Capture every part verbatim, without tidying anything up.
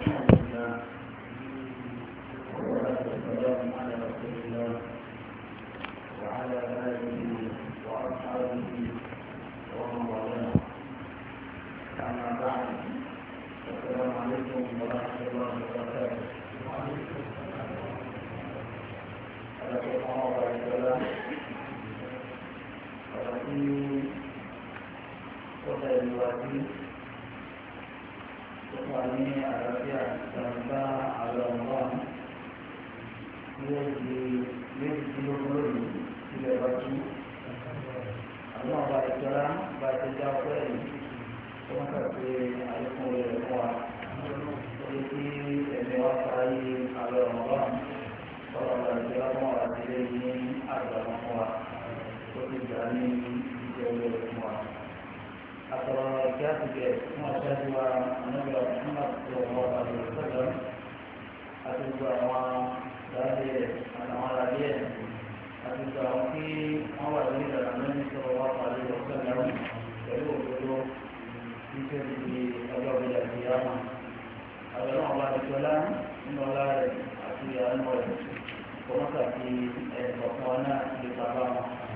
الحمد لله والصلاة والسلام على رسول الله وعلى آله وأصحابه ومن والاه. أما بعد، السلام عليكم ورحمة الله وبركاته. Ini adalah tentang Allah yang di di dulu tidak baca Allah baca baca jawab ini maka di ayat mulia jadi lewat ayat Allah kalau baca Allah ini ada Allah kemudian dijawab semua atau kita juga dua Nabi Muhammad Shallallahu Alaihi Wasallam atau dua orang dari anak-anak dia atau dua orangที่awal dari dalam Nabi Shallallahu Alaihi Wasallam dari dulu bisa di awal dari kiamat adalah Allah Taala menolak akiran mereka kemudian di bagaimana di dalam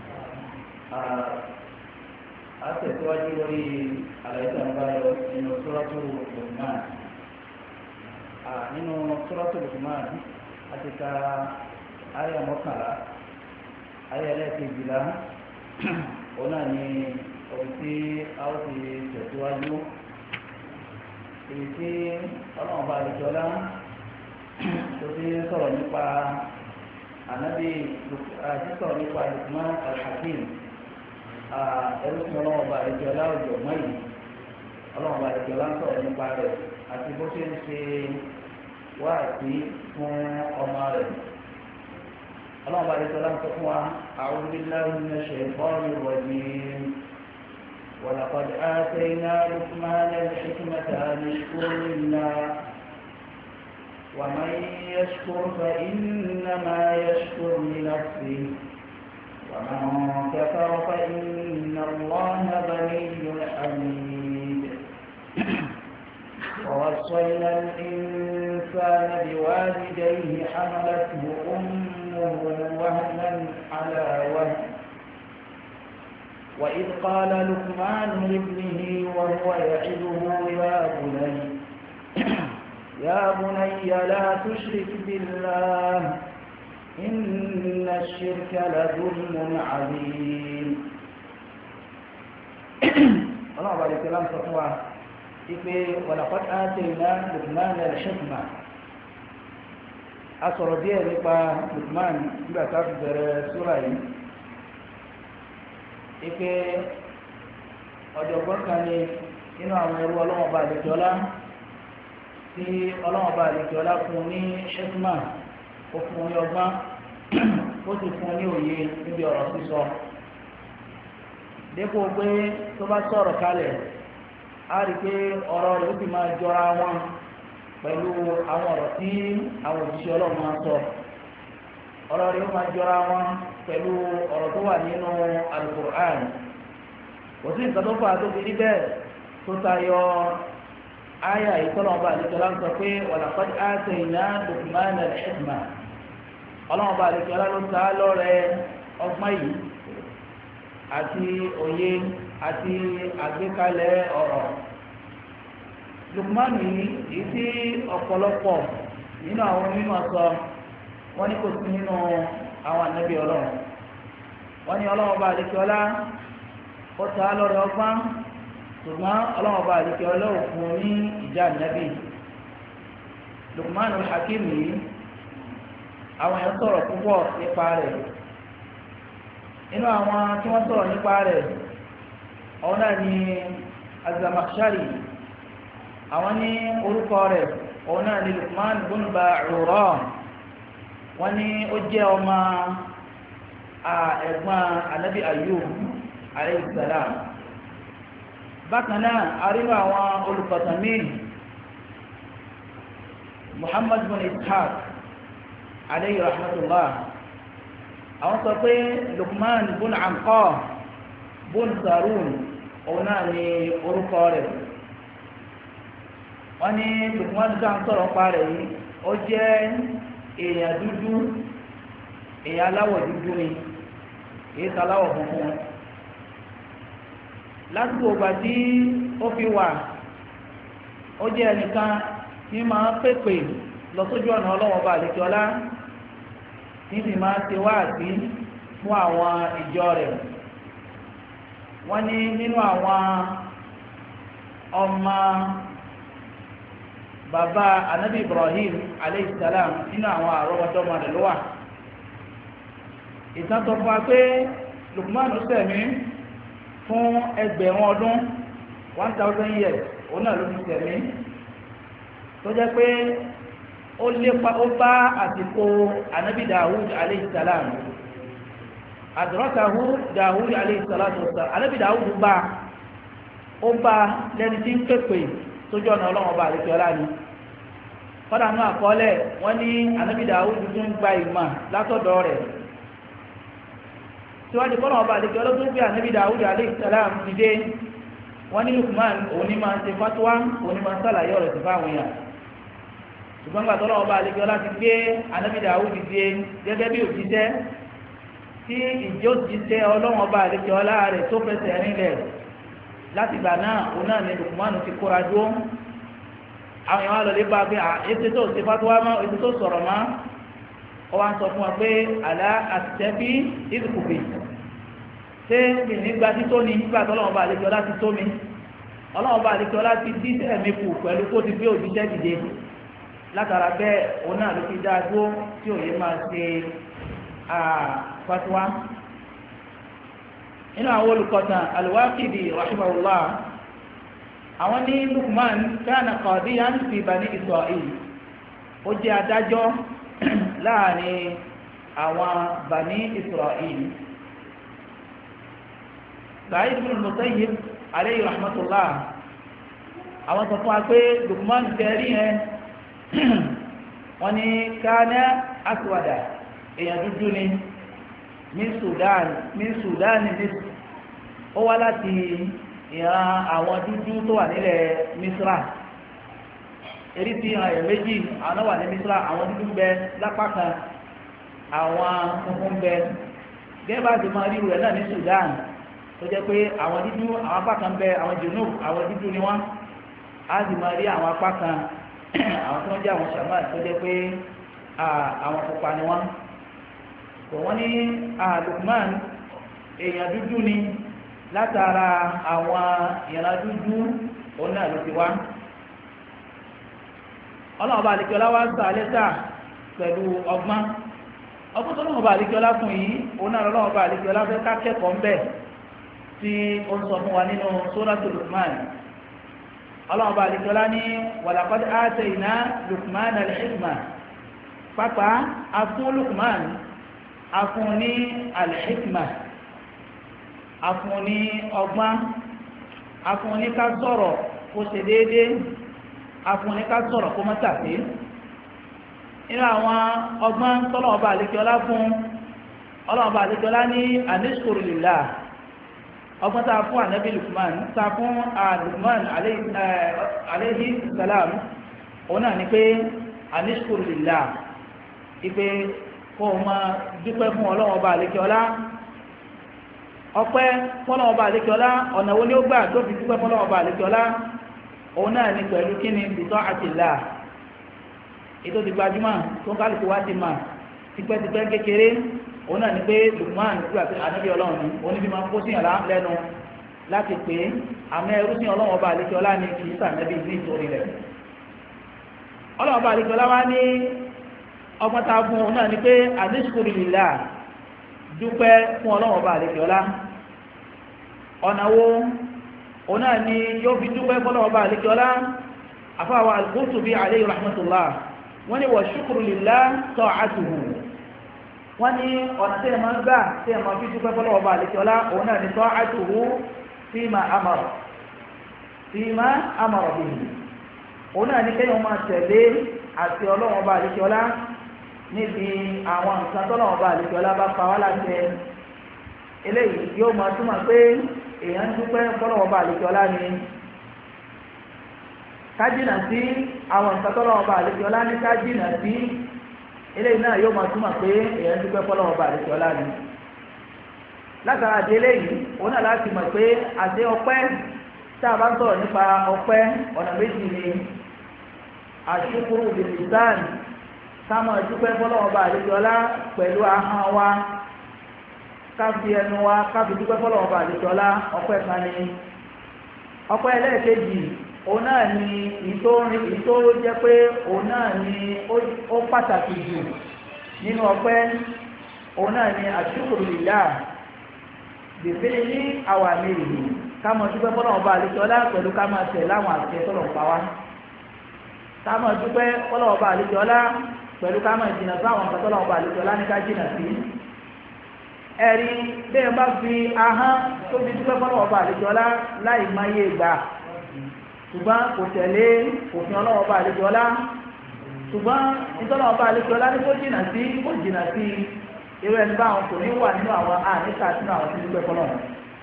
Asal-asal dari ayat yang baru ini suratul Luqman. Ah, ini suratul Luqman. Ketika ayat mukalla, ayat yang bilang, ona ni orisi awsi sesuatu. Ini orang balik jalan, jadi soal nipa, anabi, jadi soal nipa Luqman al-Hakim. ẹrú tí ọlọ́wọ́ bá ẹjọ́ láwùjọ mọ́yì ọlọ́wọ́ bá ẹjọ́ láńsọ̀rọ̀ nípa rẹ̀ àti bó ṣe ń ṣe wáàsí fún ọmọ rẹ̀ ọlọ́wọ́ bá ẹjọ́ láńsọ̀ fún wa a'udhu billahi minash shaytanir rajim wa laqad atayna Luqmana al-hikmata an yashkura lillah wa man yashkur fa innama yashkuru li nafsihi ومن كفر فإن الله غني حميد ووصينا الإنسان بوالديه حملته أمه وهنا على وهن وإذ قال لقمان لابنه وهو يعظه يا بني يا بني لا تشرك بالله إن الشرك لظلم عظيم. الله عليه السلام سطوع ولقد آتينا لقمان الحكمة أصر ديه لقى لقمان بقى تفجر سورة ipe ọ̀jọ̀gbọ́n kan ní inú àwọn ẹrú Ọlọ́run bá àlejò ọlá tí Ọlọ́run bá àlejò ọlá fún ní ṣẹ́kùmá ó fún ní ọgbọ́n ó sì fún ní òye níbi ọ̀rọ̀ sísọ dépò pé tó bá sọ̀rọ̀ kalẹ̀ á rí pé ọ̀rọ̀ rẹ̀ ó sì máa jọra wọn pẹ̀lú àwọn ọ̀rọ̀ tí àwọn òjíṣẹ́ Ọlọ́run máa sọ ọ̀rọ̀ rẹ̀ ó máa jọra wọn pẹ̀lú ọ̀rọ̀ tó wà nínú Al-Qur'an kò sí nǹkan tó fà tó fi rí bẹ́ẹ̀ tó tayọ áyà ìtọ́lọ́mọba àdìsọ́lá ń sọ pé walaqad atayna Luqmana al-hikma ọlọ́mọba àdìsọ́lá ló ta lọ́rẹ̀ ọgbọ́n yìí àti òye àti àgbékalẹ̀ ọ̀rọ̀ Luqman yìí èyí tí ọ̀pọ̀lọpọ̀ nínú àwọn onímọ̀ sọ wọ́n ní kò sí nínú àwọn ànábì Ọlọ́run wọ́n ní ọlọ́mọba àdìsọ́lá ó ta lọ́rẹ̀ ọgbọ́n ṣùgbọ́n ọlọ́mọba àdìsọ́lá ọlọ́run fún ní ìjà ànábì Luqman al-Hakim yìí àwọn èèyàn sọ̀rọ̀ púpọ̀ nípa rẹ̀ inú àwọn tí wọ́n sọ̀rọ̀ nípa rẹ̀ ọ̀hún náà ni Az-Zamakhshari àwọn ní orúkọ rẹ̀ ọ̀hún náà ni Luqman ibn Ba'ura wọ́n ní ó jẹ́ ọmọ ẹ̀gbọ́n Ànábì Ayyub alayhi salam bákan náà arínú àwọn olùkọ̀tàn míì Muhammad bin Ishaq alayhi rahmatullah àwọn sọ pé Luqman bun Anqa bun Sarun òun náà ni orúkọ rẹ̀ wọ́n ní Lukman ká ń sọ̀rọ̀ pa rẹ̀ yìí ó jẹ́ èèyàn dúdú èèyàn aláwọ̀ dúdú ni èyí sàláwọ̀ funfun lásìkò ìgbà tí ó fi wà ó jẹ́ ẹnìkan tí máa ń pèpè lọ sójú ọ̀nà Ọlọ́hun Ọba àlekè ọlá tí sì máa ń ṣe wáàsí fún àwọn ìjọ rẹ̀. wọ́n ní nínú àwọn ọmọ bàbá anabi Ibrahim alayhi salam nínú àwọn àrọ́mọdọ́mọ rẹ̀ ló wà. ìtàn tó fún wa pé Lukman ṣẹ̀mí fún ẹgbẹ̀rún ọdún one thousand years òun náà ló fi ṣẹ̀mí tó jẹ́ pé ó lépa ó bá àsìkò anabi Dawud alayhi salam adrakahu Dawud alayhi salatu wassalam anabi Dawud bá ó bá lẹ́ni tí ń pèpè sójú ọ̀nà Ọlọ́run Ọba àlekè ọlá ni kọ́dà náà àkọọ́lẹ̀ wọ́n ní anabi Dawud tó ń gba ìmọ̀ látọ̀dọ̀ rẹ̀ síwájú kọ́nà Ọba àlekè ọlá tó ń gbé anabi Dawud alayhi salam dìde wọ́n ní Lukman òun ní máa ń ṣe fatuwa òun ní máa ń sàlàyé ọ̀rọ̀ sí fáwọn èèyàn ṣùgbọ́n gbàtọ́ Ọlọ́run Ọba àlekè ọlá ti gbé anabi Dawud dìde gẹ́gẹ́ bí òjíṣẹ́ tí ìjó jíṣẹ́ Ọlọ́run Ọba àlekè ọlá rẹ̀ tó fẹsẹ̀ rinlẹ̀ láti gbà náà òun náà ní Lukman ti kóra dúró àwọn èèyàn wá lọ lé bá pé ètò tó ṣe fatuwa mọ́ ètò tó sọ̀rọ̀ mọ́ ọ wá ń sọ fún wa pé àlá àtẹ̀bí ìdìkùbì ṣé mi nígbà tí tó ní nígbà tó Ọlọ́run Ọba àlekè ọlá ti tó mi Ọlọ́run Ọba àlekè ọlá ti dí ẹ̀mí kù pẹ̀lú kó ti gbé òjíṣẹ́ dìde látara bẹ́ẹ̀ òun náà ló fi dá dúró tí òye máa ṣe fatuwa inú àwọn olùkọ́tàn Al-Waqidi rahimahullah àwọn ní Lukman kana qadiyan fi bani Isra'il ó jẹ́ adájọ́ láàrin àwọn bani Isra'il. Sa'id ibn al-Musayyib alayhi rahmatullah àwọn sọ fún wa pé Lukman tẹ́rí yẹn wọ́n ní kana aswada èèyàn dúdú ni min Sudan min Sudan ní ó wá láti ìran àwọn dúdú tó wà nílẹ̀ Misra èrí tí ìran ẹ̀ méjì àwọn wà ní Misra àwọn dúdú ń bẹ lápá kan àwọn funfun ń bẹ gẹ́gẹ́ bá ti máa rí rẹ̀ náà ní Sudan tó jẹ́ pé àwọn dúdú àwọn apá kan bẹ àwọn junub àwọn dúdú ni wọ́n á sì máa rí àwọn apá kan àwọn tó ń jẹ́ àwọn shamal tó jẹ́ pé àwọn pupa ni wọ́n kò wọ́n ní Lukman èèyàn dúdú ni látara àwọn ìran dúdú òun náà ló ti wá Ọlọ́run Ọba àlekè ọlá wá sà lẹ́sà pẹ̀lú ọgbọ́n ọgbọ́n tó Ọlọ́run Ọba àlekè ọlá fún yìí òun náà Ọlọ́run Ọba àlekè ọlá fẹ́ ká kẹ́kọ̀ọ́ ń bẹ̀ tí ó ń sọ fún wa nínú Suratul Luqman Ọlọ́run Ọba àlekè ọlá ní walaqad atayna Luqman al-hikma pápá afún Luqman afún ní al-hikma afún ní ọgbọ́n afún ní ká sọ̀rọ̀ kó ṣe déédé afún ní ká sọ̀rọ̀ kó má tàbí nínú àwọn ọgbọ́n tọ́lọ̀ Ọba àlekè ọlá fún Ọlọ́run Ọba àlekè ọlá ní anishkuru lillah ọgbọ́n tá a fún ànábì Lukman tá a fún Lukman alayhi salam òun náà ni pé anishkuru lillah ipe kó o máa dúpẹ́ fún Ọlọ́run Ọba àlekè ọlá ọpẹ́ fọ́lọ́wọ́ bá àlékè ọlá ọ̀nà wo ni ó gbà tó fi dúpẹ́ fọ́lọ́wọ́ bá àlékè ọlá òun náà ni pẹ̀lú kíni bìtọ́ àtìlá ètò ti gbajúmọ̀ tó kálukú wá ti mà tipẹ́tipẹ́ kékeré òun náà ni pé Lukman nígbà tí ànábì Ọlọ́run ni òun ní bí máa ń kó sí yàrá lẹ́nu láti pé àmọ́ ẹrú sí Ọlọ́run bá àlékè ọlá ni kì í sànẹ́bí ní ìtòrí rẹ̀ Ọlọ́run bá àlékè ọlá wá ní ọgbọ́n tá a fún òun náà ni pé anishkuru lillah dúpẹ́ fún Ọlọ́run bá àlékè ọlá ọ̀nà wo òun náà ni yóò fi dúpẹ́ fún Ọlọ́run bá àlékè ọlá afáwà al-Qurtubi alayhi rahmatullah wọ́n ní wa shukru lillah ta'atuhu wọ́n ní ọ̀nà tí ẹ máa ń gbà tí ẹ máa fi dúpẹ́ fún Ọlọ́run bá àlékè ọlá òun náà ni ta'atuhu fima amara fima amara bihi òun náà ni kéèyàn máa tẹ̀lé àti Ọlọ́run bá àlékè ọlá níbi àwọn nǹkan tọ́lọ́run bá àlékè ọlá bá pa wá láṣẹ eléyìí yóò máa túmọ̀ pé èèyàn ń dúpẹ́ tọ́lọ́run bá àlékè ọlá ni ká jìnà sí àwọn nǹkan tọ́lọ́wọ́ bá àlejò ọlá ní ká jìnà sí eléyìí náà yóò máa túmọ̀ pé èèyàn dúpẹ́ fọ́lọ́wọ́ bá àlejò ọlá ni látara àti eléyìí òun náà láti mọ̀ pé àti ọpẹ́ tá a bá ń sọ̀rọ̀ nípa ọpẹ́ ọ̀nà méjì ni àṣukúrú bìlìsàn sáàmù dúpẹ́ fọ́lọ́wọ́ bá àlejò ọlá pẹ̀lú ahọ́n wa ká fi ẹnu wa ká fi dúpẹ́ fọ́lọ́wọ́ bá àlejò ọlá ọpẹ́ kan ni ọpẹ́ ẹlẹ́ẹ̀kejì òun náà ni ìtò ìtò jẹ́ pé òun náà ni ó pàtàkì jù nínú ọpẹ́ òun náà ni àṣukúrú lillah bèbèrè ní àwọn àmì ìlú ká mọ̀ dúpẹ́ fọ́lọ́wọ́ bá àlejò ọlá pẹ̀lú ká máa tẹ̀ láwọn àṣẹ tọ́lọ̀ pa wá ká mọ̀ dúpẹ́ fọ́lọ́wọ́ bá àlejò ọlá pẹ̀lú ká máa jìnà sáwọn nǹkan tọ́lọ́wọ́ bá àlejò ọlá ní ká jìnà sí ẹ̀rí bẹ́ẹ̀ bá fi ahọ́n tó fi dúpẹ́ fọ́lọ́wọ́ bá àlejò ọlá láì máyé gbà ṣùgbọ́n kò tẹ̀lé òfin ọlọ́wọ́ bá àlejò ọlá ṣùgbọ́n ìtọ́lọ́wọ́ bá àlejò ọlá ní kó jìnà sí kó jìnà sí irú ẹni báwọn kò ní wà nínú àwọn àníkà sínú àwọn tí dúpẹ́ fọ́lọ́wọ́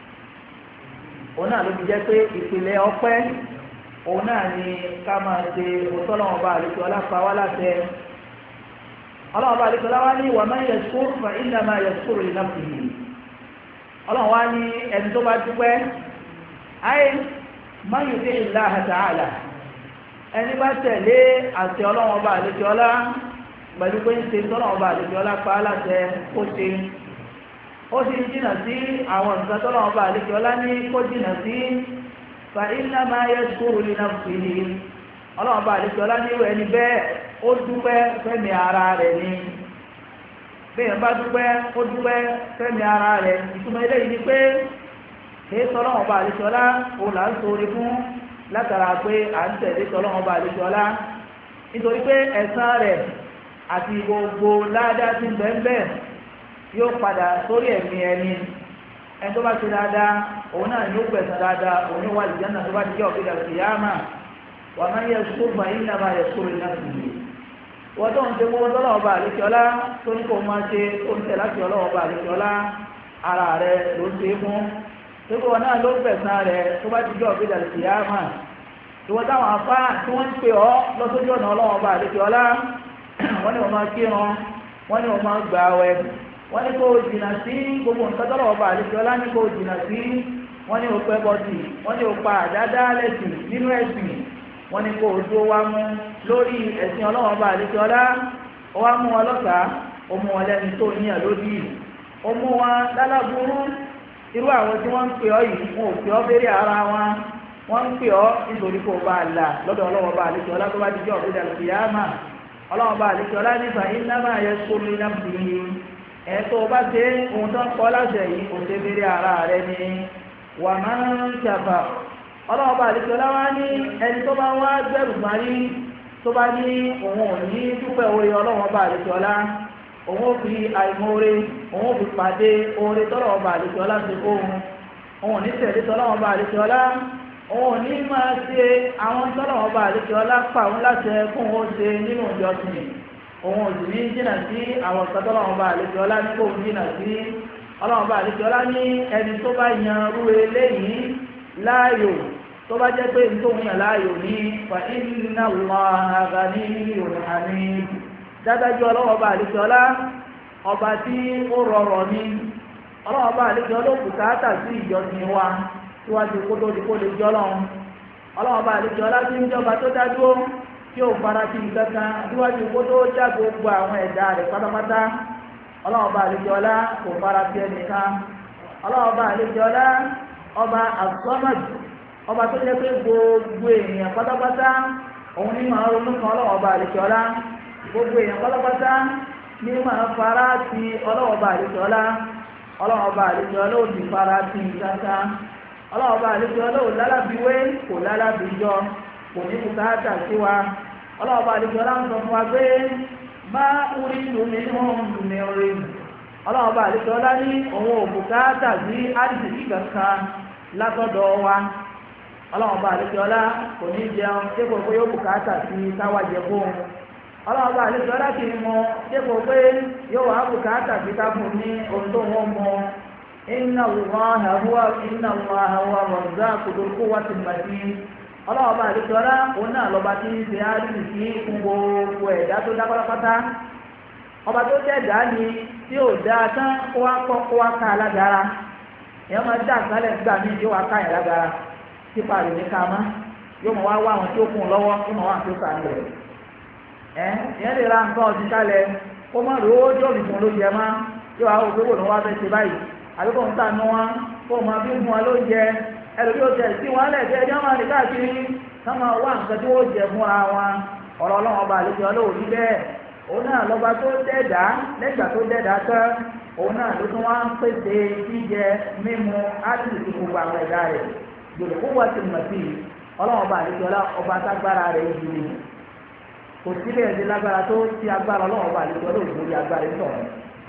òun náà ló fi jẹ́ pé ìpìlẹ̀ ọpẹ́ òun náà ni ká máa ṣe òtọ́lọ́wọ́ bá àlejò ọlá pa wá láṣẹ ọlọ́wọ́ bá àlejò ọlá wá ní wa man yashkur fa innama yashkuru li nafsihi ọlọ́wọ́ wá ní ẹni tó bá dúpẹ́ ayé man yuti Allaha ta'ala ẹni bá tẹ̀lé àti ọlọ́wọ́ bá àlejò ọlá pẹ̀lú pé ń ṣe tọ́lọ́wọ́ bá àlejò ọlá pa á láṣẹ ó ṣe ó sì ń jìnà sí àwọn nǹkan tọ́lọ́wọ́ bá àlejò ọlá ní kó jìnà sí fa innama yashkuru li nafsihi ọlọ́wọ́ bá àlejò ọlá ní ìwé ẹni bẹ́ẹ̀ ó dúpẹ́ fẹ́mi ara rẹ̀ ni bẹ́ẹ̀ bá dúpẹ́ ó dúpẹ́ fẹ́mi ara rẹ̀ ìtumọ̀ eléyìí ni pé kìí sọlọ́wọ́ bá àlejò ọlá òun là ń sọ̀rọ̀ fún látara pé à ń tẹ̀lé sọlọ́wọ́ bá àlejò ọlá nítorí pé ẹ̀san rẹ̀ àti gbogbo ládá tí ń bẹ́ẹ̀ bẹ́ẹ̀ yóò padà sórí ẹ̀mí ẹni ẹni tó bá ṣe dáadáa òun náà ni ó gbẹ̀san dáadáa òun ní wà lìjánà tó bá ti jẹ́ ọ̀gbẹ́dà kìyàmà wà máa ń yẹ sùkúrù fún ayé náà máa yẹ sùkúrù iná sí i wọ́n tó ń ṣe gbogbo tọ́lọ́wọ́ bá àlejò ọlá tó ní kó máa ṣe tó ń tẹ̀ láti ọlọ́wọ́ bá àlejò ọlá ara rẹ̀ ló ṣe fún tó wọn náà ló gbẹ̀san rẹ̀ tó bá ti jẹ́ ọ̀gbẹ́dà kìyàmà ìwọ́n táwọn afá tí wọ́n ń pè ọ́ lọ́sójú ọ̀nà ọlọ́wọ́ bá àlejò ọlá wọ́n ní wọ́n máa kírun wọ́n ní wọ́n máa gbà àwẹ̀ wọ́n ní kó jìnà sí gbogbo nǹkan tọ́lọ̀ ọba àlejò ọlá ní kó jìnà sí wọ́n ní òpẹ́ bọ́tì wọ́n ní òpa àdáda lẹ́sìn nínú ẹ̀sìn wọ́n ní kó ojú wa mú lórí ẹ̀sìn ọlọ́wọ́ ọba àlejò ọlá ó wá mú wọn lọ́sàá ó mú wọn lẹ́ni tó níyà lódì ó mú wọn lálábúrú irú àwọn tí wọ́n ń pè ọ́ yìí wọn ò pè ọ́ béèrè ara wọn wọ́n ń pè ọ́ nítorí kó bá a là lọ́dọ̀ ọlọ́wọ́ ọba àlejò ọlá tó bá ti jẹ́ ọ̀gbẹ́dà kìyàmà ọlọ́wọ́ ọba àlejò ọlá nípa innama yashkuru li nafsihi ẹ̀tọ́ bá ṣe ohun tó ń kọ́ láṣẹ yìí kò ṣe bèèrè ara rẹ̀ ni wà máa ń ṣàfà ọlọ́ọ̀bá àdìsọ́lá wá ní ẹni tó bá wá gbẹ̀rù parí tó bá ní òun ò ní dúpẹ́ oore ọlọ́ọ̀bá àdìsọ́lá òun ò fi àìmọ́re òun ò fi pàdé oore tọ́lọ́ọ̀bá àdìsọ́lá ṣe fóun òun ò ní tẹ̀lé tọ́lọ́ọ̀bá àdìsọ́lá òun ò ní máa ṣe àwọn tọ́lọ́ọ̀bá àdìsọ́lá pàwọn láṣẹ fún òun ṣe nínú ìjọsìn òun ò sì ní jìnà sí àwọn ìsọ̀tọ́ ọlọ́run bá àlejò ọlá ní kò jìnà sí ọlọ́run bá àlejò ọlá ní ẹni tó bá yan rú eléyìí láàyò tó bá jẹ́ pé ní tó ń yàn láàyò ní fa inna Allaha ghaniyyun hamid dádájú ọlọ́run bá àlejò ọlá ọba tí ó rọrọ̀ ní ọlọ́run bá àlejò ọlá òkú káàtà sí ìjọsìn wa síwájú kó tó di kó lè jọ́ lọ́run ọlọ́run bá àlejò ọlá tí ń jọba tó dájú tí ó fara sí ìkankan síwájú kó tó já gbogbo àwọn ẹ̀dá rẹ̀ pátápátá ọlọ́run bá àlejò ọlá kò fara sí ẹnìkan ọlọ́run bá àlejò ọlá ọba as-Samad ọba tó jẹ́ pé gbogbo èèyàn pátápátá òun ní máa ronú kan ọlọ́run bá àlejò ọlá gbogbo èèyàn pátápátá ní máa fara sí ọlọ́run bá àlejò ọlá ọlọ́run bá àlejò ọlá ò sì fara sí ìkankan ọlọ́run bá àlejò ọlá ò lálábíwé kò lálábíjọ kò ní bùkátà sí wa ọlọ́ọ̀bá àdìjọ́ láǹsọ fún wa pé má orí lómi ní wọ́n ń dùn ní orí ọlọ́ọ̀bá àdìjọ́ lá ní òun ò bùkátà sí àdìsí kankan látọ̀dọ̀ wa ọlọ́ọ̀bá àdìjọ́ lá kò ní jẹun dépò pé yóò bùkátà sí káwá jẹ fóun ọlọ́ọ̀bá àdìjọ́ lá kì í mọ dépò pé yóò wá bùkátà sí ká fún ní ohun tó wọ́n mọ inna Allaha huwa inna Allaha huwa ar-razzaqu dhul quwwati al-matin ọlọ́wọ́ bá àdéjọ́ ọlá òun náà lọ́ba tí ń ṣe áàdùn sí fún gbogbo ẹ̀dá tó dá pátápátá ọba tó dẹ̀dá ni tí ò dáa tán kó wá kọ́ kó wá ká alágara èèyàn máa dá àkálẹ̀ nígbà míì yóò wá ká yẹn lágara tipa rẹ̀ ní ká má yóò mọ̀ wá wá àwọn tí ó kún un lọ́wọ́ yóò mọ̀ wá àti ó sàn rẹ̀ ẹ̀ ìyẹn lè ra nǹkan ọ̀sìn kalẹ̀ kó má rí owó jọ̀bì fún lóúnjẹ má yóò wá òwe wò ló wá fẹ́ ṣe báyìí àbí kò ń tà nù wọn kó máa bí fún wọn lóúnjẹ ẹlòmí ó tẹ̀ sí wọn lẹ́ẹ̀kẹ́ ẹjọ́ máa ní káàkiri ká máa wá nǹkan tí wọ́n jẹ fúnra wọn ọ̀rọ̀ ọlọ́run ọba àlejò ọlọ́run ní bẹ́ẹ̀ òun náà lọ́ba tó dẹ̀dá lẹ́gbàá tó dẹ̀dá tán òun náà ló tún wá ń pèsè jíjẹ mímu ádùn gbogbo àwọn ẹ̀dá rẹ̀ gbòdò kó wá sí mọ̀tì ọlọ́run ọba àlejò ọba tágbára rẹ̀ yìí ni kò sílẹ̀ ẹ̀dí lágbára tó ti agbára ọlọ́run ọba àlejò ọlọ́run lórí agbára ẹ̀ sọ̀rọ̀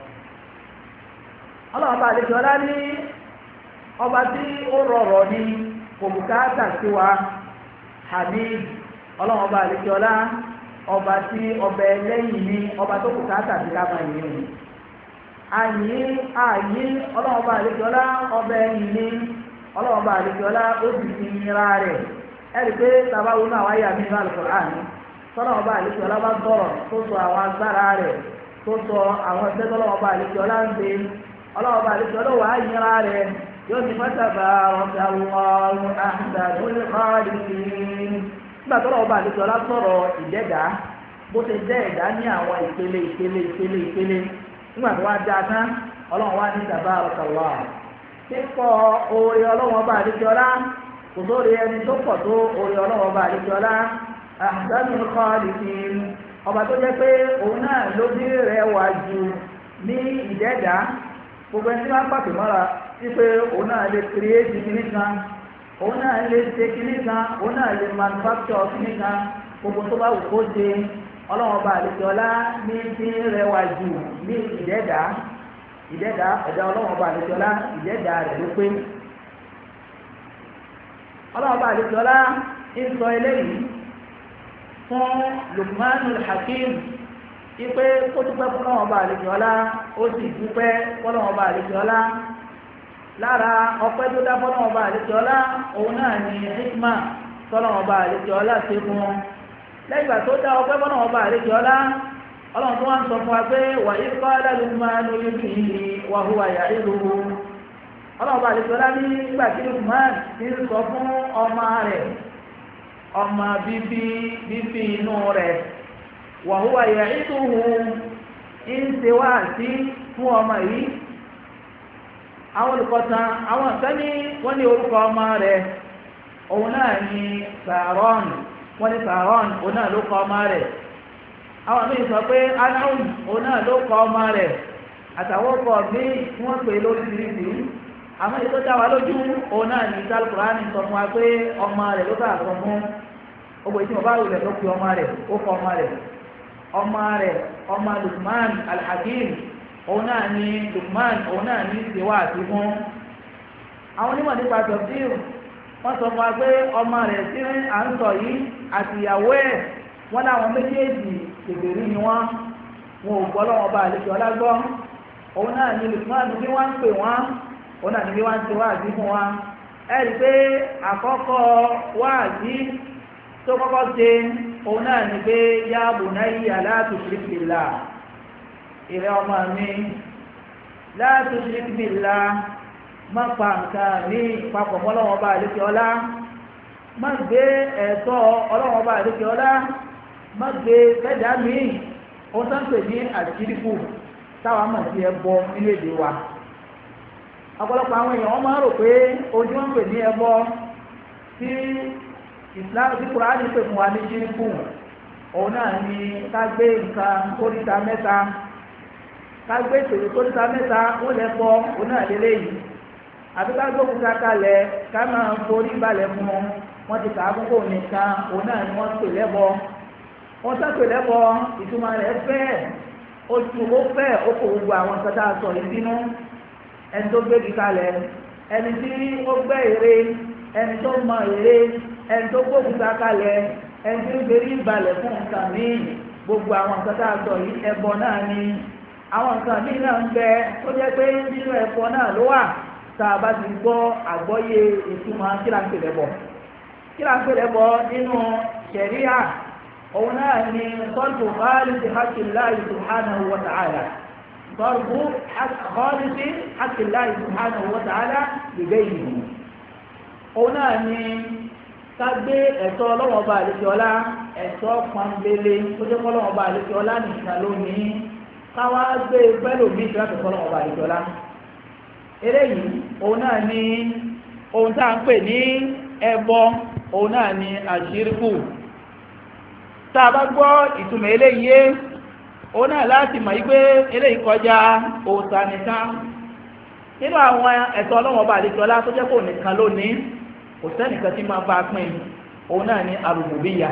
ọlọ́run ọba àlejò ọlá ní ọba tí ó rọrọ̀ ní kòbùkátà sí wa habib ọlọ́run ọba àlejò ọlá ọba tí ọbẹ̀ lẹ́yìn ní ọba tó kòbùkátà sí ká máa yìn ní àyín àyín ọlọ́run ọba àlejò ọlá ọbẹ̀ yìn ní ọlọ́run ọba àlejò ọlá ó sì ti nira rẹ̀ ẹ̀rí pé tàbáwo náà wáyé àmì ìlú Al-Qur'an tọ́lọ́run ọba àlejò ọlá bá sọ̀rọ̀ tó sọ àwọn agbára rẹ̀ tó sọ àwọn ẹgbẹ́ tọ́lọ́run ọba àlejò ọlá ń ṣe ọlọ́run ọba àlejò ọlá wà á yìnra rẹ̀ yóò ní fatabaraka Allahu ahsanul khaliqin nígbà tọ́lọ́run ọba àlejò ọlá sọ̀rọ̀ ìdẹ́dá bó ṣe dẹ́ ẹ̀dá ní àwọn ìpele ìpele ìpele ìpele nígbà tó wá dá tán ọlọ́run wá ní tabaraka Allah kíkọ́ oore ọlọ́run ọba àlejò ọlá kò sóore ẹni tó pọ̀ tó oore ọlọ́run ọba àlejò ọlá ahsanul khaliqin ọba tó jẹ́ pé òun náà ló bí rẹ̀ wá jù ní ìdẹ́dá gbogbo ẹni tí wọ́n pàtó mọ́ra wípé òun náà lè kírẹ́ẹ̀tì kìíní kan òun náà lè ṣe kìíní kan òun náà lè manufacture kìíní kan gbogbo tó bá wù kó ṣe ọlọ́run ọba àlejò ọlá ní tí rẹ̀ wá jù ní ìdẹ́dá ìdẹ́dá ẹ̀dá ọlọ́run ọba àlejò ọlá ìdẹ́dá rẹ̀ ló pé ọlọ́run ọba àlejò ọlá ń sọ eléyìí fún Luqmanul Hakim ipe kó dúpẹ́ fún ọlọ́run ọba àlejò ọlá ó sì dúpẹ́ fún ọlọ́run ọba àlejò ọlá lára ọpẹ́ tó dá fún ọlọ́run ọba àlejò ọlá òun náà ní hikma tọ́lọ́run ọba àlejò ọlá ṣe fún wọn lẹ́yìn ìgbà tó dá ọpẹ́ fún ọlọ́run ọba àlejò ọlá ọlọ́run tó wá ń sọ fún wa pé wà á ikọ́ alálùmánú yóò yìí wà hùwà yà ìlú ọlọ́run ọba àlejò ọlá ní ìgbà tí Lukman ti ń sọ fún ọmọ rẹ̀ ọmọ bíbí bíbí inú rẹ̀ wà hùwà yà ìlú ń ṣe wá sí fún ọmọ yìí àwọn olùkọ́tàn àwọn kan ní wọ́n ní orúkọ ọmọ rẹ̀ òun náà ní Sàrọ́n wọ́n ní Sàrọ́n òun náà ló kọ ọmọ rẹ̀ àwọn míì sọ pé Anáhùn òun náà ló kọ ọmọ rẹ̀ àtàwọn ọkọ̀ míì tí wọ́n pè lóríṣiríṣi àmọ́ èyí tó dá wa lójú òun náà ní Al-Qur'ani sọ fún wa pé ọmọ rẹ̀ ló bá sọ fún ọgbọ̀n ìtì ọba rẹ̀ ló pe ọmọ rẹ̀ ó kọ ọmọ rẹ̀ ọmọ rẹ̀ ọmọ Luqman Al-Hakim òun náà ní Luqman òun náà ní ìṣèwà àti fún àwọn onímọ̀ nípa tọ̀síù wọ́n sọ fún wa pé ọmọ rẹ̀ tí à ń sọ yìí àti ìyàwó ẹ̀ wọ́n láwọn méjèèjì kèbèrè ni wọ́n wọn ò gbọ́ lọ́wọ́ bá àlejò ọlágbọ́ òun náà ní Luqman bí wọ́n ń pè wọ́n òun náà ní bí wọ́n ń ṣe wáàzí fún wa ẹ rí i pé àkọ́kọ́ wáàzí tó kọ́kọ́ ṣe òun náà ní pé ya bunayya la tushrik billah ìrẹ́ ọmọ mi la tushrik billah má pa nǹkan ní papọ̀ mọ́ Ọlọ́hun Ọba àlékè ọlá má gbé ẹ̀tọ́ Ọlọ́hun Ọba àlékè ọlá má gbé fẹ́dà míì ó tán pè ní àṣíríkù táwa mọ̀ sí ẹbọ nínú èdè wa ọ̀pọ̀lọpọ̀ àwọn èèyàn wọ́n máa ń rò pé ojú wọn pè ní ẹbọ tí Islam tí Kùránì pè fún wa ní ṣíríkù òun náà ni ká gbé nǹkan kóríta mẹ́ta ká gbé ìṣèlú kóríta mẹ́ta ó lẹ́pọ̀ òun náà lélẹ́yìí àbí ká gbókùnká kalẹ̀ ká máa ń forí balẹ̀ fún wọn wọ́n ti kà á fún kò nìkan òun náà ni wọ́n pè lẹ́bọ wọ́n sá pè lẹ́bọ ìtumọ̀ rẹ̀ fẹ́ oṣù ó fẹ́ ó kò gbogbo àwọn nǹkan tá a sọ yìí sínú ẹni tó gbé kalẹ̀ ẹni tí ó gbẹ́ ère ẹni tó mọ ère ẹni tó gbókùnká kalẹ̀ ẹni tí ó gbérí balẹ̀ fún nǹkan míì gbogbo àwọn nǹkan tá a sọ yìí ẹbọ náà ni àwọn nǹkan míì náà ń bẹ ó jẹ́ pé nínú ẹbọ náà ló wà tá a bá ti gbọ́ àgbọ́yé ìtumọ̀ kíláǹtì rẹ̀ bọ̀ kí là ń pè lẹ́bọ nínú ṣẹ̀ríà òun náà ni sọ́ọ̀tù khalisi haqillahi subhanahu wa ta'ala sọ́ọ̀tù khalisi haqillahi subhanahu wa ta'ala li ghayrihi òun náà ni ká gbé ẹ̀tọ́ ọlọ́wọ́ bá àlejò ọlá ẹ̀tọ́ pọ́nbélé tó jẹ́ kọ́ ọlọ́wọ́ bá àlejò ọlá nìkan lónìí káwá gbé pẹ́lú mi ìtura tó kọ́ ọlọ́wọ́ bá àlejò ọlá eléyìí òun náà ni ohun tá à ń pè ní ẹbọ òun náà ni àṣírkù tá a bá gbọ́ ìtumọ̀ eléyìí òun náà láti mọ̀ wípé eléyìí kọjá òòṣà nìkan nínú àwọn ẹ̀tọ́ ọlọ́wọ́ bá àlejò ọlá tó jẹ́ kó nìkan lónìí kò sẹ́nìkan tí máa bá pín òun náà ni arùbùbíyà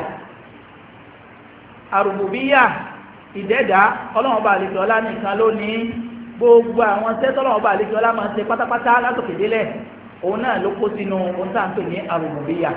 arùbùbíyà ìdẹ́dà ọlọ́wọ́ bá àlejò ọlá nìkan lónìí gbogbo àwọn tẹ́tọ́ ọlọ́wọ́ bá àlejò ọlá máa ń ṣe pátápátá látòkè délẹ̀ òun náà ló kó sínú ohun tá à ń pè ní arùbùbíyà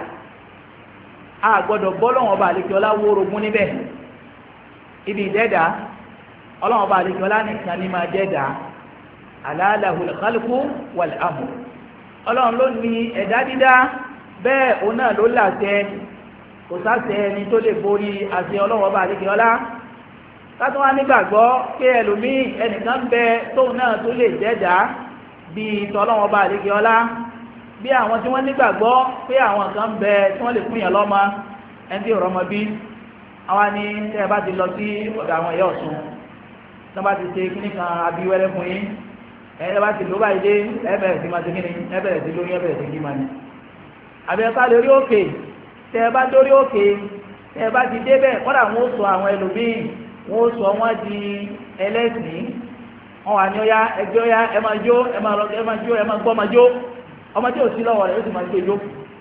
a gbọ́dọ̀ bọ́ ọlọ́wọ́ bá àlejò ọlá wórogún níbẹ̀ ibi ìdẹ́dà ọlọ́wọ́ bá àlejò ọlá nìkan ní máa dẹ́dà ala lahul khalqu wal amr ọlọ́run ló ní ẹ̀dá dídá bẹ́ẹ̀ òun náà ló láṣẹ kò sáṣẹ ẹni tó lè borí àṣẹ ọlọ́run ọba àdékè ọlá látọ́ wá nígbàgbọ́ pé ẹlòmíì ẹnìkan bẹ tóun náà tó lè dẹ́dá bíi tọ́lọ́run ọba àdékè ọlá bí àwọn tí wọ́n nígbàgbọ́ pé àwọn kan bẹ tí wọ́n lè fún yàn lọ́mọ ẹni tí ò rọ́mọ bí àwa ni tẹ́ ẹ bá ti lọ sí ọ̀dọ̀ àwọn ẹ̀yà ọ̀ṣun tí wọ́n bá ti ṣe kíní kan abíwẹ́rẹ́ fún yín ẹ̀yẹ́ bá ti ló báyìí dé ẹ̀bẹ̀rẹ̀ sí máa ti kíni ẹ̀bẹ̀rẹ̀ sí lórí ẹ̀bẹ̀rẹ̀ sí kí máa ní. àbẹ̀ká lórí òkè tẹ́ ẹ bá dórí òkè tẹ́ ẹ bá ti dé bẹ́ẹ̀ kọ́dà wọn ó sọ àwọn ẹlòmíì wọn ó sọ wọn di ẹlẹ́sìn wọn wà ní ọya ẹgbẹ́ ọya ẹ máa jó ẹ máa jó ẹ máa gbọ́ máa jó ọmọ tí ò sí lọ́wọ́ rẹ̀ ó sì máa gbé jó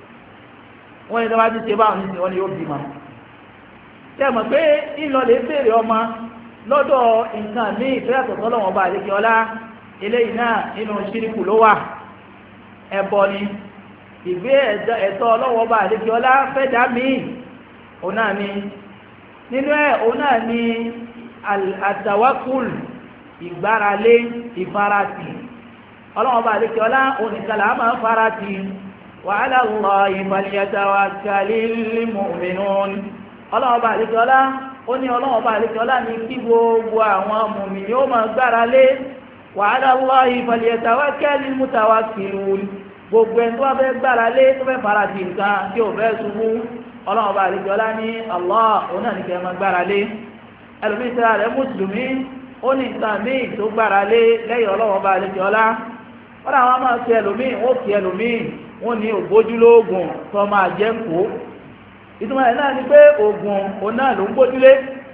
wọ́n ní tọ́wá ti ṣe báwọn níṣẹ́ wọ́n ní yóò bímọ. tẹ́ ẹ mọ̀ pé ìlọlẹ̀ béèrè ọmọ lọ́dọ̀ nǹkan míì tó yàtọ̀ sọ́lọ́wọ́n ọba àdékè ọlá eléyìí náà nínú ṣíríkù ló wà ẹbọ ni ìgbé ẹ̀tọ́ ọlọ́wọ́ bá àdékè ọlá fẹ́dá míì òun náà ni nínú ẹ̀ òun náà ni àtàwákùl ìgbáralé ìfarati ọlọ́wọ́ bá àdékè ọlá òun nìkan là á máa farati wa ala Allahi falyatawakkalil mu'minun ọlọ́wọ́ bá àdékè ọlá ó ní ọlọ́wọ́ bá àdékè ọlá ní kí gbogbo àwọn mùmínì ó máa gbáralé wa ala Allahi falyatawakkalil mutawakkilun gbogbo ẹni tó bá fẹ́ gbára lé tó fẹ́ fara ti nǹkan tí ò fẹ́ ṣubú ọlọ́run ọba àlejò ọlá ní Allah òun náà ní kẹ́ máa gbára lé ẹlòmíì sẹ́ra rẹ̀ mùsùlùmí ó ní nǹkan míì tó gbára lé lẹ́yìn ọlọ́run ọba àlejò ọlá wọ́n náà wọ́n máa fi ẹlòmíì wọ́n fi ẹlòmíì wọ́n ní ògbójúlóògùn tó máa jẹ́ ń kó ìtumọ̀ ẹ̀ náà ni pé ògùn òun náà ló ń gbójúlé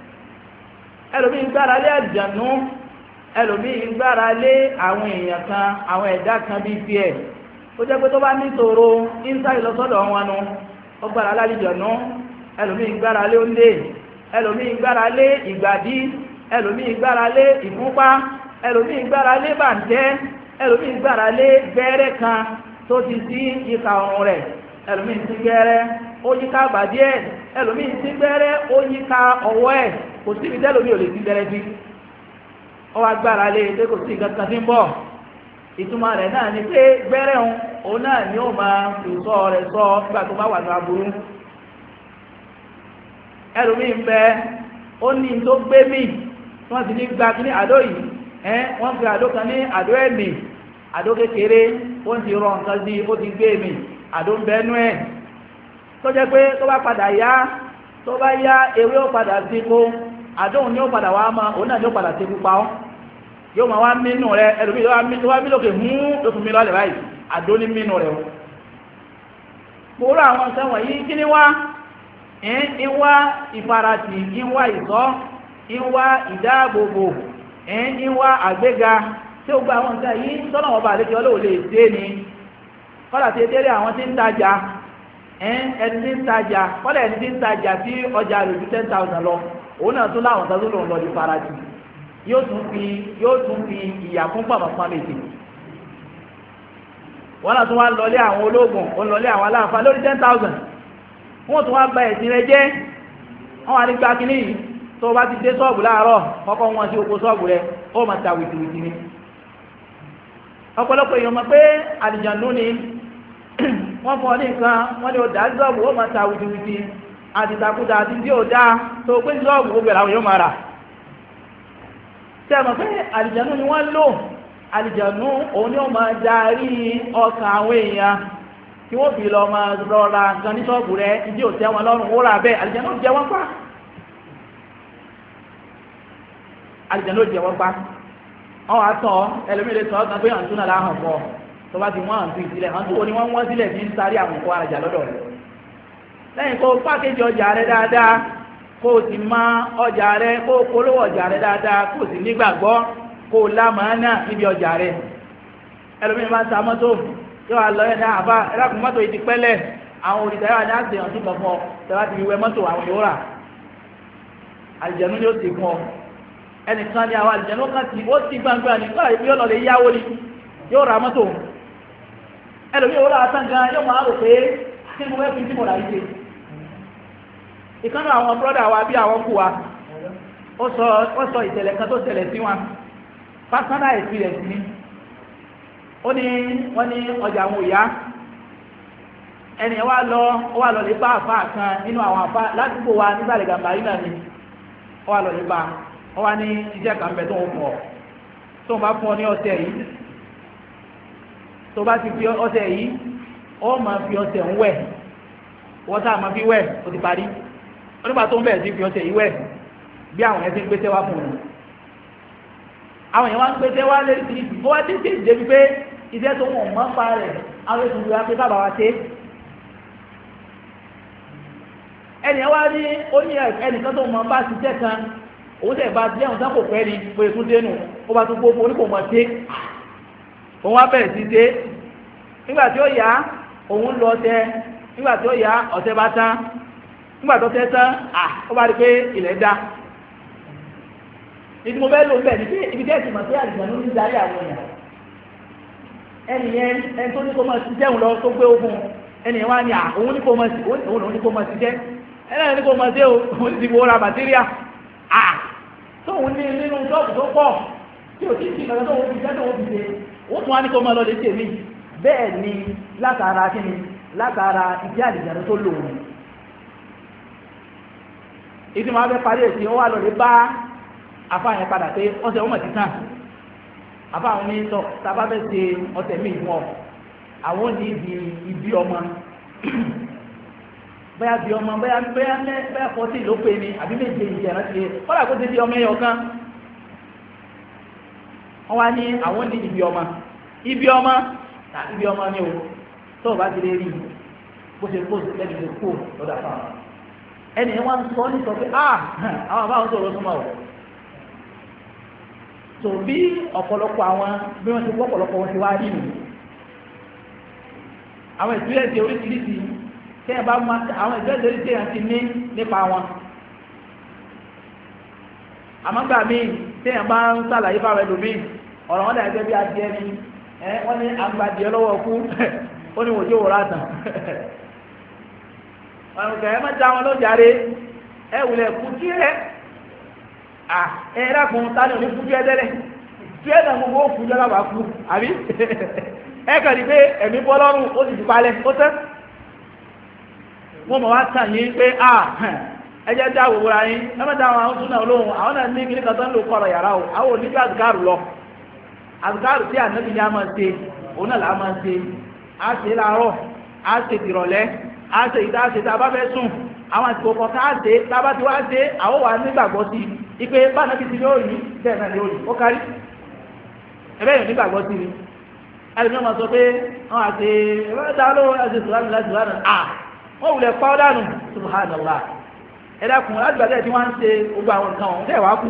ẹlòmíì gbára lé àjànú ẹlòmíì gbára lé àwọn èèyàn kan àwọn ẹ̀dá kan bíi tiẹ̀ ó jẹ́ pé tó bá ní ìṣòro inside lọ́sọ́dọ̀ wọn nu ó gbára lálejọ̀nú ẹlòmíì gbára lé oúnjẹ ẹlòmíì gbára lé ìgbàdí ẹlòmíì gbára lé ìfúnpá ẹlòmíì gbára lé bàǹtẹ́ ẹlòmíì gbára lé gbẹ́rẹ́ kan tó ti sí ìka ọrùn rẹ̀ ẹlòmíì sí gbẹ́rẹ́ ó yíká àgbàdí ẹ̀ ẹlòmíì sí gbẹ́rẹ́ ó yíká ọwọ́ ẹ̀ kò síbi tẹ́lòmíì ò lè sí gbẹ́rẹ́ sí ó wá gbára lé pé kò sí nǹkan kan tí ń bọ̀ ìtumọ̀ rẹ̀ náà ni pé gbẹ́rẹ́ òun òun náà ni ó máa fi sọ rẹ̀ sọ nígbà tó bá wà ní aburú ẹlòmíì ń bẹ ó ní tó gbé mì wọ́n ti ní gba ní àdó yìí ẹ́ wọ́n fi àdó kan ní àdó ẹ̀mì àdó kékeré ó ti rọ nǹkan sí ó ti gbé mì àdó ń bẹ nú ẹ̀ tó jẹ́ pé tó bá padà yá tó bá yá ewé ó padà sí kó àdó òun ni ó padà wá máa òun náà ni ó padà sí pupa ọ́ yóò máa wá mínú rẹ ẹlòmí tó wá mí lókè hún ló fún mi lọ́lẹ̀ báyìí àdó ní mínú rẹ o gbogbo àwọn sẹ́wọ̀n yìí kí ni wá ń wá ìfaratì ń wá ìṣọ́ ń wá ìdáàbòbò ń wá àgbéga tí ó gba àwọn nǹkan yìí tọ́nà ọba àlejò ọlọ́wọ́ lè dé ni kọ́lá ti délé àwọn tí ń tajà ẹni tí ń tajà kọ́lá ẹni tí ń tajà tí ọjà rẹ̀ ju ten thousand lọ òun náà tún láwọn tó lòun lọ di faratì yóò tún fi yóò tún fi ìyà fún pàmòpamọ́ méjì wọ́n náà tún wá lọlé àwọn ológun ó lọlé àwọn aláàfáà lórí ten thousand wọ́n tún wá gba ẹ̀sìn rẹ jẹ́ wọ́n wá ní gba kínní yìí tó bá ti dé ṣọ́ọ̀bù láàárọ̀ kọ́kọ́ wọn sí oko ṣọ́ọ̀bù rẹ ó máa ta wìtìwìtì ni ọ̀pọ̀lọpọ̀ èèyàn mọ̀ pé àlìjànú ni wọ́n fún ọ ní nǹkan wọ́n ní o dá ṣọ́ọ̀bù ó máa ta wìtìwìtì àti ìtàkùtà àti tí ó dá tó pé ṣọ́ọ̀bù gbogbo àwọn yóò máa rà tẹ́ mọ̀ pé àlìjànú ni wọ́n lò àlìjànú òun ni ó máa darí ọkàn àwọn èèyàn tí wọ́n fi lọ máa rọra nǹkan ní ṣọ́ọ̀bù rẹ̀ ìdí ò tẹ́ wọn lọ́rùn ó rà bẹ́ẹ̀ àlìjànú jẹ wọ́n pa àlìjànú jẹ wọ́n pa wọ́n wá tán ẹlòmílẹ̀ sọ ọ́tàn pé hàn túnà láhàn fọ́ tó bá ti wọ́n hàn tún ìsílẹ̀ hàn tó wọ́n ni wọ́n wọ́n sílẹ̀ ní sáré àwọn nǹkan arajà lọ́dọ̀ rẹ̀ lẹ́yìn kó pákéjì ọjà rẹ̀ dáadáa kó o sì má ọjà rẹ̀ kó o polówó ọjà rẹ̀ dáadáa kó o sì nígbàgbọ́ kó o lámàánà níbi ọjà rẹ̀ ẹlòmílẹ̀ máa ń ta mọ́tò yóò wá lọ ẹ̀dá àbá ẹ̀dàkùn mọ́tò yìí ti pẹ́lẹ̀ àwọn òrìṣà yóò wá ní àṣẹ ọ̀tún kan fún ọ tẹ́wá ti fi wẹ mọ́tò àwọn yóò rà àlìjẹ̀nú ni ó ti fún ọ ẹnìkan ni àwọn àlìjẹ̀nú kan ti ó ti gbangba ní kọ́lá ibi yóò lọ lè yáwó ni yóò ra mọ́tò ẹlòmí yóò rà tán gan yóò máa rò pé kí ni mo fẹ́ fi tí mo rà yìí ṣe ìkànnì àwọn bọ́dà wa bí àwọn kù wa ó sọ ó sọ ìṣẹ̀lẹ̀ kan tó ṣẹlẹ̀ sí wọn personal experience ni ó ní wọ́n ní ọjà àwọn òyà ẹni wá lọ ó wà lọ lè bá àfáà kan nínú àwọn àfáà ládùúgbò wa nígbàlẹ̀ gàmbàrí náà ni ó wà lọ lè bá ó wá ní iṣẹ́ kan bẹ tó ń fún ọ tó ń bá fún ọ ní ọṣẹ yìí tó bá ti fi ọṣẹ yìí ó máa fi ọṣẹ ń wẹ̀ wọ́n sáà máa fi wẹ̀ ó ti parí onígbà tó ń bẹ̀rẹ̀ sí fi ọṣẹ yìí wẹ̀ bí àwọn ẹ̀ ti ń gbéṣẹ́ wá fún un àwọn èèyàn wá ń gbéṣẹ́ wá lé sí ó wá dé sí ìdébi pé iṣẹ́ tó wọ̀n mọ́ pa rẹ̀ àwọn ètò ìgbà pé bàbá wa ṣe ẹnìyàn wá ní ó ní ẹnìkan tó mọ̀ bá ṣiṣẹ́ kan òun tẹ̀ bá jẹun sápò pẹ́ ni pé tún dénú ó bá tún gbogbo oníkò mọ̀ ṣe òun wá bẹ̀rẹ̀ sí ṣe nígbà tí ó yá òun lọ ọṣẹ nígbà tí ó yá ọṣẹ bá tán nígbà tó tẹ́ tán à ó bá rí pé ilẹ̀ dá ìdí mo fẹ́ lò bẹ́ẹ̀ ni pé ibi tẹ́ẹ̀sì mọ̀ sí àlìjànú ní darí àwọn èèyàn ẹni yẹn ẹni tó ní kó máa ṣiṣẹ́ òun lọ tó gbé ogun ẹni yẹn wá ní à òun ní kó máa ṣiṣẹ́ òun lòun ní kó máa ṣiṣẹ́ ẹni ní kó máa ṣe òun ti wo ra màtíríà à tóun ní nínú ṣọ́ọ̀bù tó pọ̀ tí ò tí ì kàkà tóun fi ṣẹ́ tóun fi ṣe ó tún wá ní kó máa lọ lè ṣe mí bẹ́ẹ̀ ni látara kí ni látara ìdí àlìjànú tó lò ó ìdí máa fẹ́ parí èsì ó wà lọ lè bá afáàyàn padà pé ọ̀sẹ̀ ọmọ ti tàn afáàwọn ní sọ tábà fẹ́ ṣe ọ̀sẹ̀ míì fún ọ àwọn ní ibi ibi ọmọ bẹ́ẹ̀ bí ọmọ bẹ́ẹ̀ bẹ́ẹ̀ bẹ́ẹ̀ fọ́tì ló pè ní àbí méje ìjẹ́ rántí kọ́lá kó ti di ọmọ ẹyọ kan wọ́n wá ní àwọn ní ibi ọmọ ibi ọmọ ibi ọmọ ni o tó o bá ti lè rí bó ṣe kó lẹ́nu lè kó lọ́dà fún àwọn ẹni wọ́n sọ ní sọ pé ah àwọn àbáwọn sọ̀rọ̀ súnmọ́ o tó bí ọ̀pọ̀lọpọ̀ àwọn bí wọ́n ti kọ́ ọ̀pọ̀lọpọ̀ wọn ti wá rí nù àwọn ìpínlẹ̀ oríṣiríṣi tẹ́yìn bá máa àwọn ìpínlẹ̀ oríṣiríṣi tẹ́yìn ti ní nípa wọn àmọ́gbà míì tẹ́yìn bá ń sàlàyé fáwọn ẹlòmíì ọ̀rọ̀ wọn dàgbẹ́ bí adìẹ ni ẹ wọ́n ní àgbàdìẹ lọ́wọ́ kú ó ní wòjó wòrà tàn ọ̀rọ̀ kẹ́ ẹ má já wọn ló jàre ẹ wulẹ̀ kú tí ẹ ẹ dákun tani òní fújú ẹdẹ́rẹ́ tí ẹ náà gbogbo òkú jọba bá kú àbí ẹ kàn ní pé ẹ̀mí bọ́ lọ́rùn ó sì ti palẹ̀ ó tẹ́ wọ́n mọ̀ wá tàn yín pé à ẹ jẹ́ dá òwúrọ̀ ra yín ẹ má dá àwọn àwọn súnà olóhùn àwọn náà ní kí ní kan tó ń lò kọ̀rọ̀ yàrá o àwọn ò ní bí àzùkárù lọ àzùkárù tí ànábì ni a máa ṣe òun náà là á máa ṣe á ṣe láàárọ̀ á ṣe tìrọ̀lẹ́ á ṣe ìdá ṣe tá a bá fẹ́ sùn àwọn àsìkò kọ̀ọ̀kan á ṣe tá a bá ti wá ṣe àwọn wà nígbàgbọ́ sí i ipe bánàbí ti lóòrí bẹ́ẹ̀ náà lóòrí ó kárí ẹgbẹ́ yìí nígbàgbọ́ sí i ẹlùmí ọmọ sọ pé wọ́n àti ẹgbẹ́ta ló ẹ̀sẹ̀ sùhánù láti sùhánù à wọ́n wùlẹ̀ pa ọ́ dànù subhanallah ẹ̀dàkùn lágbàtẹ́ tí wọ́n ń ṣe gbogbo àwọn nǹkan ọ̀hún tẹ́ wàá kú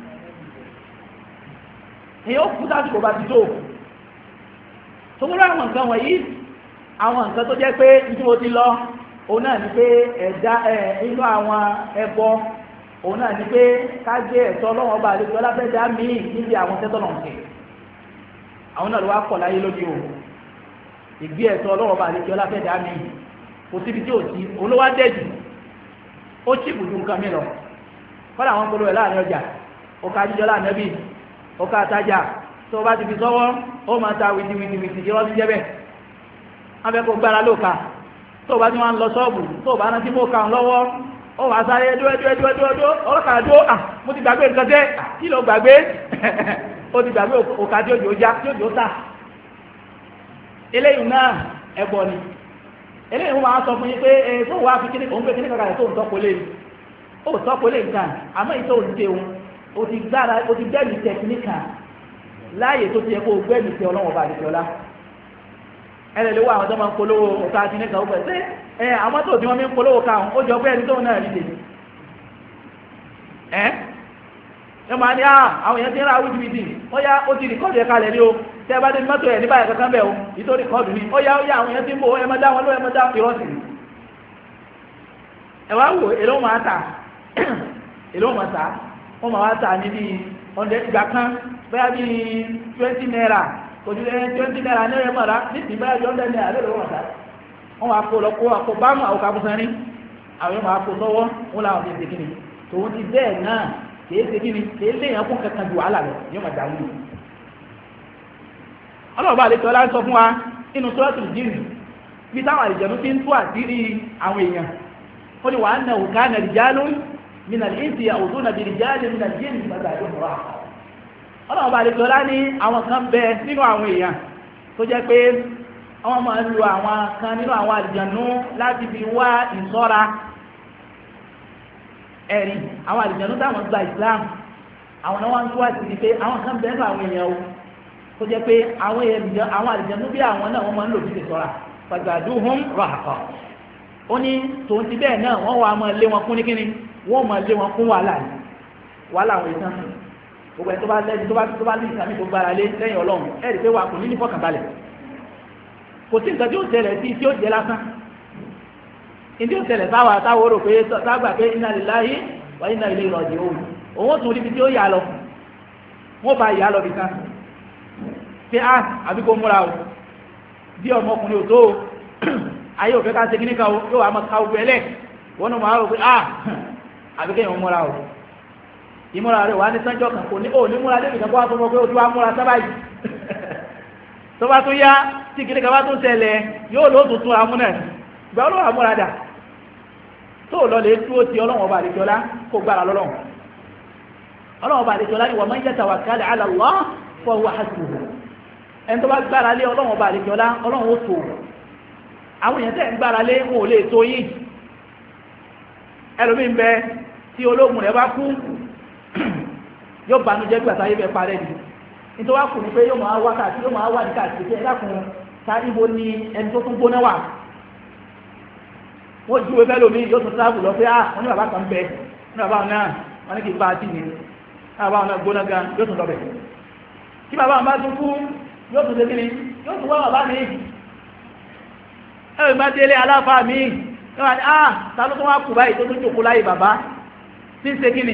ni ó kú sásìkò bá ti tó tó múlò àwọn nǹkan wọ̀nyí àwọn nǹkan tó jẹ́ pé ní mo ti lọ òun náà ni pé ẹ̀dá ẹ̀ inú àwọn ẹbọ òun náà ni pé ká gbé ẹ̀tọ́ ọlọ́wọ́n ọba àlejò ọláfẹ́dá míì níbi àwọn tẹ́tọ́ náà ń ṣe àwọn náà ló wá pọ̀ láyé lóde o ìgbé ẹ̀tọ́ ọlọ́wọ́n ọba àlejò ọláfẹ́dá míì kò síbi tí ò sí olówó adẹ́jù ó sì bùdú nǹkan mi lọ kọ́lá àwọn polówó ẹ̀ láàrin ọjà ọkà àjíjọ láàánẹ́bì ọkà àtajà tó o bá ti fi sọ́wọ́ ó máa ta wìtìwìtìwìtì yọ́ sí jẹ́bẹ̀ abẹ́kọ̀ gbára lóka tó bá tí wọ́n lọ sọ́ọ̀bù tó bá rántí mọ́ kàún lọ́wọ́ ó wà sáré dúẹ́dúẹ́dúẹ́dúẹ́ ọlọ́kàájó à mo ti gbàgbé nǹkan tẹ́ kí ló gbàgbé ó ti gbàgbé òkà tí ó já tí ó jò tà eléyìí náà ẹbọ ni eléyìí wọ́n máa sọ fún yín pé ẹ tó wà fi kíní òun pé kíní kankan tó ń tọ́pọ̀ lé ní ó tọ́pọ̀ lé nǹkan àmọ́ ìtò òǹtẹ̀ òun ó ti gbára ó ti gbẹ́mìí tẹkiníkà láàyè tó ti yẹ kó gbẹ́mìí tẹ ọlọ́wọ́ bá àdìsí ọlá ẹlẹ́lẹ́ wà àwọn tó máa ń polówó ọ̀tá àti nígbà ó pẹ̀ sí ẹ àwọn tó tí wọ́n mi ń polówó káwọn ó jọ pé ẹni tó náà rí tèmi ẹ́ ẹ máa ní àwọn èèyàn tí ń ra awú jìbìtì ó yá ó ti rìkọ́ọ̀dù ẹ̀ka lẹ̀ ní o tẹ́ bá dé mọ́tò ẹ̀ ní báyìí kankan bẹ̀ o ìtò rìkọ́ọ̀dù ni ó yá ó yá àwọn èèyàn tí ń bò ẹ máa dá wọn ló ẹ máa dá ìrọ́sì ẹ wá wò èló máa tà èló máa tà wọ́n máa wá tà ní bíi ọ̀dẹ̀ ìgbà kan bẹ́ẹ̀ bíi twenty naira ojú ẹ twenty naira ní ẹ̀rọ mọ̀ra ní ti báyìí ọ̀dẹ̀ ní àlẹ́ lọ́wọ́ ọ̀tá wọ́n wá kó lọ kó àpò bámú àwọn kabusan rí àwọn yóò máa kó sọ́wọ́ wọn làwọn ti segin ni tòun ti bẹ́ẹ̀ náà kìí segin ni kìí léèyàn fún kankan ju wàhálà lọ yóò máa dàrú. ọlọ́ọ̀bá àlejò ọlá ń sọ fún wa inú sọ́ọ̀tù jíìnì bí táwọn àlejò ti ń tú àṣírí àwọn èèyàn ó ní wàá nà òkà nà rìjálù min al-insi ya'uduna bi rijalin min al-jinni fazadahum rahaqa ọlọ́ọ̀bá àlejò ọlá ní àwọn kan bẹ nínú àwọn èèyàn tó jẹ́ pé wọ́n máa ń lo àwọn kan nínú àwọn àlìjànú láti fi wá ìṣọ́ra ẹ̀rí àwọn àlìjànú táwọn gba Islam àwọn náà wọ́n ń tó àti ní pé àwọn kan bẹ́ẹ̀ nínú àwọn èèyàn o tó jẹ́ pé àwọn àlìjànú bí àwọn náà wọ́n máa ń lò fi ìṣọ́ra fazaduhum rahaqa ó ní tòun ti bẹ́ẹ̀ náà wọ́n wà máa lé wọn fún ní kíni wọ́n máa lé wọn fún wàhálà yìí wàhálà àwọn ìtàn gbogbo ẹ̀ tó bá lẹ́yìn tó bá tó bá lé ìsàmì tó gbára lé lẹ́yìn Ọlọ́run ẹ̀rí pé wà kò ní ní fọkànbalẹ̀ kò sí nǹkan tí ó tẹ̀lẹ̀ sí tí ó jẹ́ lásán ìdí ó tẹ̀lẹ̀ sáwà táwọ́ rò pé ságbà pé inna lillahi wa inna ilayhi raji'un òun tún ríbi tí ó yà lọ wọ́n bá yà lọ bí kan pé á àbí kó múra o bí ọmọkùnrin ò tó o ayé òfẹ́ ká ṣe kí níkan o yóò wà máa ká ogun ẹlẹ́ wọ́n náà máa rò pé á àbí kéèyàn múra o ìmúra rẹ̀ wà ní sánjọ́ kan kò ní ò ní múra débi kan kó wá tó mọ pé o ti wá múra sábà yìí tó bá tó yá tí kìí kàbá tó ṣẹlẹ̀ yóò ló tó tún amúnà gbà ọlọ́wọ́ àmúradà tó lọ lè tó ti ọlọ́wọ́ bá àdìjọlá kó gbára lọ́lọ́wọ́ ọlọ́wọ́ bá àdìjọlá ni wa man yatawakkal ala Allah fa huwa hasbuh ẹni tó bá gbára lé ọlọ́wọ́ bá àdìjọlá ọlọ́wọ́ tó àwọn èèyàn tẹ́ ń gbára lé wọn ò lè tó yìí ẹlòmí ń bẹ tí ológun rẹ̀ bá kú yóò banújẹ́ gbàtà yé bẹ parẹ́ ni nítorí wá kù ní pé yóò máa wá káàkiri yóò máa wá ní káàkiri pé ẹ̀dá kun ta ibo ni ẹni tó tún gbóná wà wọ́n ju ewé lómi yóò tún sáàbù lọ pé ah wọ́n ní bàbá kan bẹ wọ́n ní bàbá wọn náà wọ́n ní kí n bá a tì ní bàbá wọn náà gbóná gan yóò tún lọ bẹ̀ tí bàbá wọn bá tún kú yóò tún dégínì yóò tún wá bàbá mi ẹ̀rọ ìgbà délé aláfa mi yóò wá ní ah ta ló tún wá kù báyìí tó tún jòkó láyé bàbá tí ń ṣe kíni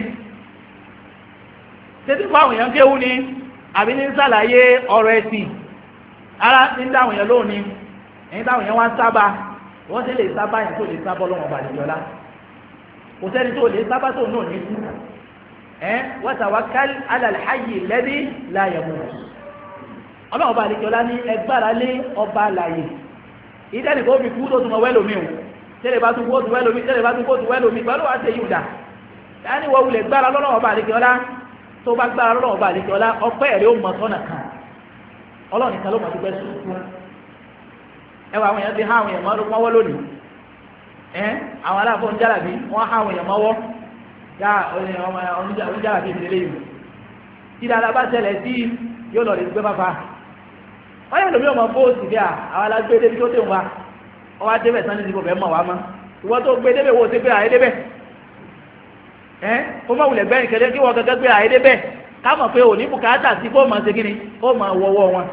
tètè fún àwọn èèyàn kéwú ni àbí ní sàlàyé ọ̀rọ̀ ẹ̀sìn ara ní dáwọn èèyàn lónìí ẹ̀yìn dáwọn èèyàn wá ń sábà wọ́n sì lè sábà yẹn tó lè sábọ́ lọ́wọ́ bàdìjọ́lá kò sẹ́ni tó lè sábà tó náà ní kú ẹ́ wa tawakkal ala al-hayyi alladhi la yamut ọlọ́wọ́ bàdìjọ́lá ní ẹgbára lé ọba àlàyé ìdẹ́nì kó fi kú tó tún mọ wẹ́lómi o tẹ́lẹ̀ bá tún kó tún wẹ́lómi tẹ́lẹ̀ bá tún kó tún wẹ́lómi pẹ̀lú wá ṣe yìí dà láti wọ́n wulẹ̀ gbára lọ́wọ́ bàdìjọ́lá tó bá gbára lọ́wọ́ bàdìjọ́lá ọpẹ́ ẹ̀rẹ́ ó mọ sọ́nà kan ọlọ́run nìkan ló mọ̀ tó fẹ́ sùn fún ẹwà àwọn èèyàn ti há àwọn èèyàn mọ́wọ́ lónìí ẹ́ àwọn aláàfọ́ oníjàlàbí wọ́n há àwọn èèyàn mọ́wọ́ yá oníjàlàbí ìdílé yìí tí dáadáa bá ṣẹlẹ̀ sí yóò lọ lè gbé fáfá wọ́n yẹ lómi ọmọ bóòsì bí i àwọn alágbé débi tó tẹ̀ wá ọwọ́ adébẹ̀ sani ti kò fẹ́ mọ̀ wá mọ́ ìwọ́n tó gbé débẹ̀ wo ṣe gbé àyè débẹ̀ ẹ́ kó má wulẹ̀ gbẹ́yìn kẹlẹ́ kí wọ́n gẹ́gẹ́ gbé àyè débẹ̀ ká mọ̀ pé òní bùkátà sí kó máa ṣe kíni kó máa wọ́wọ́ wọn.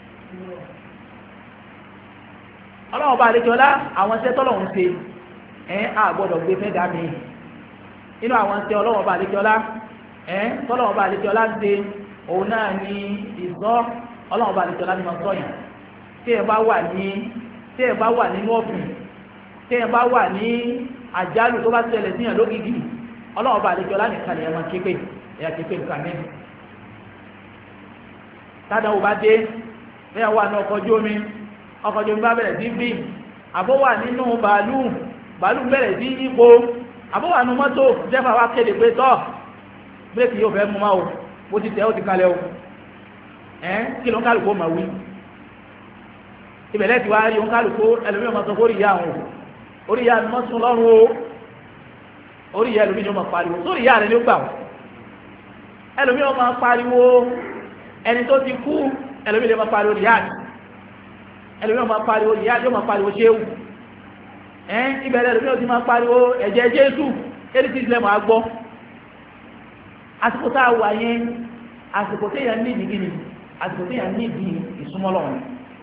ọlọ́run bá àlejòlá àwọn iṣẹ́ tọ́lọ́run ṣe ẹ̀ á gbọ́dọ̀ gbé fẹ́ dá mi inú àwọn iṣẹ́ ọlọ́run bá àlejòlá ẹ̀ tọ́lọ́run bá àlejòlá ń ṣe òun náà ní ìzọ́ ọlọ́run bá àlejòlá ní máa sọ̀yàn tí ẹ bá wà ní tí ẹ bá wà nínú ọ̀fìn tí ẹ bá wà ní àjálù tó bá ṣẹlẹ̀ síyàn lógìgì ọlọ́run bá àlejòlá nìkan ni ẹ máa képe ẹ̀yà képe nǹkan mi tádàwò bá dé bẹ́ẹ̀ wà ní ọkọ̀ ojú omi ọkọ̀ ojú omi bá bẹ̀rẹ̀ sí bí àbó wà nínú bàálù bàálù bẹ̀rẹ̀ sí ipò àbó wà nínú mọ́tò jẹ́fà wá kéde pé tọ́ bírèkì yóò fẹ́ mú máa o bó ti tẹ́ ó ti kalẹ̀ o ẹ́ kí ló ń kálukó máa wí ìbẹ̀lẹ̀ ti wá rí ó ń kálukó ẹlòmíràn máa sọ fórí ìyá àwọn orí ìyá mi mọ́ sún lọ́rùn o orí ìyá ẹlòmíràn máa pariwo sórí ìyá rẹ̀ ni ó gbà wọ́n ẹlòmíràn máa pariwo ẹni tó ti kú ẹlòmíràn máa pariwo ìyá mi ẹlòmíràn máa pariwo ìyá yóò máa pariwo ṣéwù ẹ́n ìbẹ̀rẹ̀ ẹlòmíràn ti máa pariwo ẹ̀jẹ̀ Jésù èdè tí ìsìlẹ̀ máa gbọ́ àsìkò tá a wà yẹn àsìkò téèyàn ní ìdígínì àsìkò téèyàn ní ìdí ìsúnmọ́lọ́run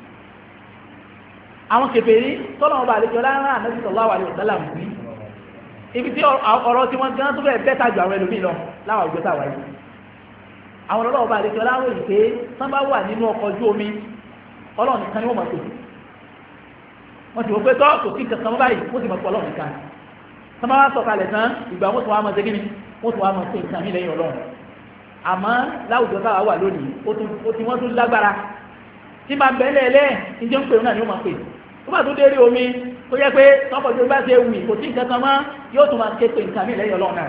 àwọn kèfèrí tọ́lọ̀ ọba àlejò láàrín Ànábì sallallahu alaihi wasallam sí ibi tí ọ̀rọ̀ tí wọ́n gán tó bẹ̀ẹ̀ bẹ́ta jù àwọn ẹlòmíì lọ láwọn ìgbésà wáyé àwọn ọlọ́wọ́ ọba àlejò láàrín ìpé tán bá wà nínú ọkọ̀ ojú omi Ọlọ́run nìkan ni wọ́n mọ̀ pé wọ́n ti wọ́n pé tọ́ kò sí kankan mọ́ báyìí wọ́n ti mọ̀ pé Ọlọ́run nìkan tán bá wá sọ̀kalẹ̀ tán ìgbà wọ́n tún wá mọ̀ sí kíni wọ́n tún wá mọ̀ sí ìsàmì lẹ́yìn Ọlọ́run àmọ́ láwùjọ táwa wà lónìí ó ti wọ́n tún lágbára tí máa bẹ̀ẹ́lẹ̀ ẹlẹ́ ìjọ ń pè náà ni ó máa pè tó bá tún dérí omi tó yẹ pé tọ́pọ̀ tó bá ṣe wì kò tí nǹkan kan mọ́ yóò tún máa ké pé nǹkan mìíràn lẹ́yìn Ọlọ́run náà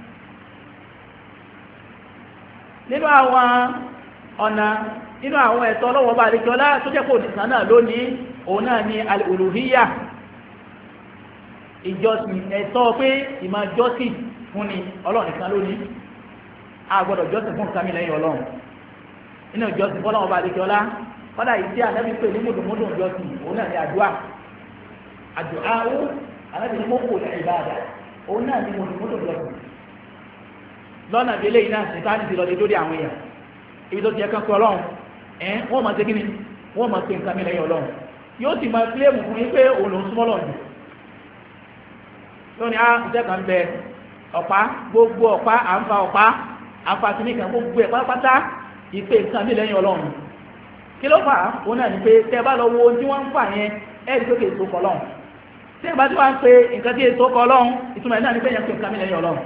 nínú àwọn ọ̀nà nínú àwọn ẹ̀tọ́ ọlọ́wọ́ bá àríkọ́lá tó jẹ́ kò nìkan náà lónìí òun náà ni al-uluhiyya ìjọsìn ẹ̀tọ́ pé ìmọ̀ jọ́sìn fún ni Ọlọ́run nìkan lónìí a gbọ́dọ̀ jọ́sìn fún nǹkan mìíràn lẹ́yìn Ọlọ́run nínú ìjọsìn fọ́lọ́wọ́ bá àríkọ́lá kọ́dà ìdí ànábì pé ní mùdùmùdù ìjọsìn òun náà ni àdúrà àdúrà ó ànábì ní mọ́kò ní ìbáàdà òun náà ni mùdùmùdù ìjọsìn lọ́nà délé iná ìtàní ti lọ dé lórí àwọn èèyàn ibi tó ti ẹ̀kan kọ́ Ọlọ́run ẹ̀ wọ́n máa ṣe kí ni wọ́n máa ṣe nǹkan mi lẹ́yìn Ọlọ́run yóò sì máa kílẹ̀mù fún yín pé òun lòún súnmọ́ lọ́nà lónìí á ìṣẹ́ kan bẹ ọ̀pá gbogbo ọ̀pá à ń fa ọ̀pá à ń fa kíní kan gbogbo ẹ̀ pátápátá ìpè nǹkan mi lẹ́yìn Ọlọ́run kí ló fà á òun náà ni pé tẹ́ bá lọ wo ohun tí wọ́n ń fà yẹn ẹ̀ẹ́dì tó kè so kọ́ lọ́hùn tẹ́ bá tí wọ́n ń pe nǹkan tí èso kọ́ lọ́hùn ìtumọ̀ náà ni pé yẹn pé nǹkan mi lẹ́yìn Ọlọ́run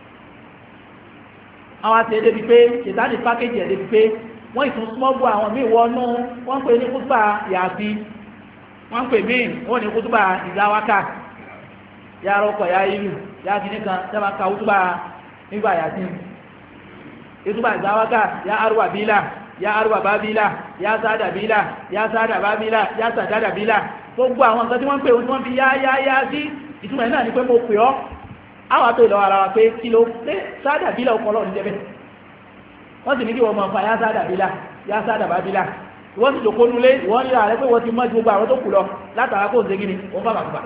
àwọn àti èdè bíi pé ṣètàní pákéjì ẹ̀dẹ́ bíi pé wọ́n ìtún smọ́gbù àwọn míì wọnú wọ́n ń pè ní kútùbà yàbí wọ́n ń pè míì wọ́n ní kútùbà ìdáwákà ya rọ́kọ̀ ya ìlú ya kìíní kan tẹ́bà ka kútùbà nígbà yàtí kútùbà ìdáwákà ya arúwà bílà ya arúwà bá bílà ya sáàdà bílà ya sáàdà bá bílà ya sàdádà bílà gbogbo àwọn nǹkan tí wọ́n ń pè wọ́n fi yá yá yá sí ìtumọ̀ náà ni pé mo pè ọ́ àwọn àtò ìlọ ara wa pé kí ló pé sáàdà bílà ọkọ̀ lọ́ọ̀ ní jẹ́bẹ̀ wọ́n sì ní kí wọ́n mọ̀ fà yá sáàdà bílà yá sáàdà bá bílà wọ́n sì lòkó nulé wọ́n rí ààrẹ pé wọ́n ti mọ́ ju gbogbo àwọn tó kù lọ látara kó ń segin ni wọ́n bá bàbà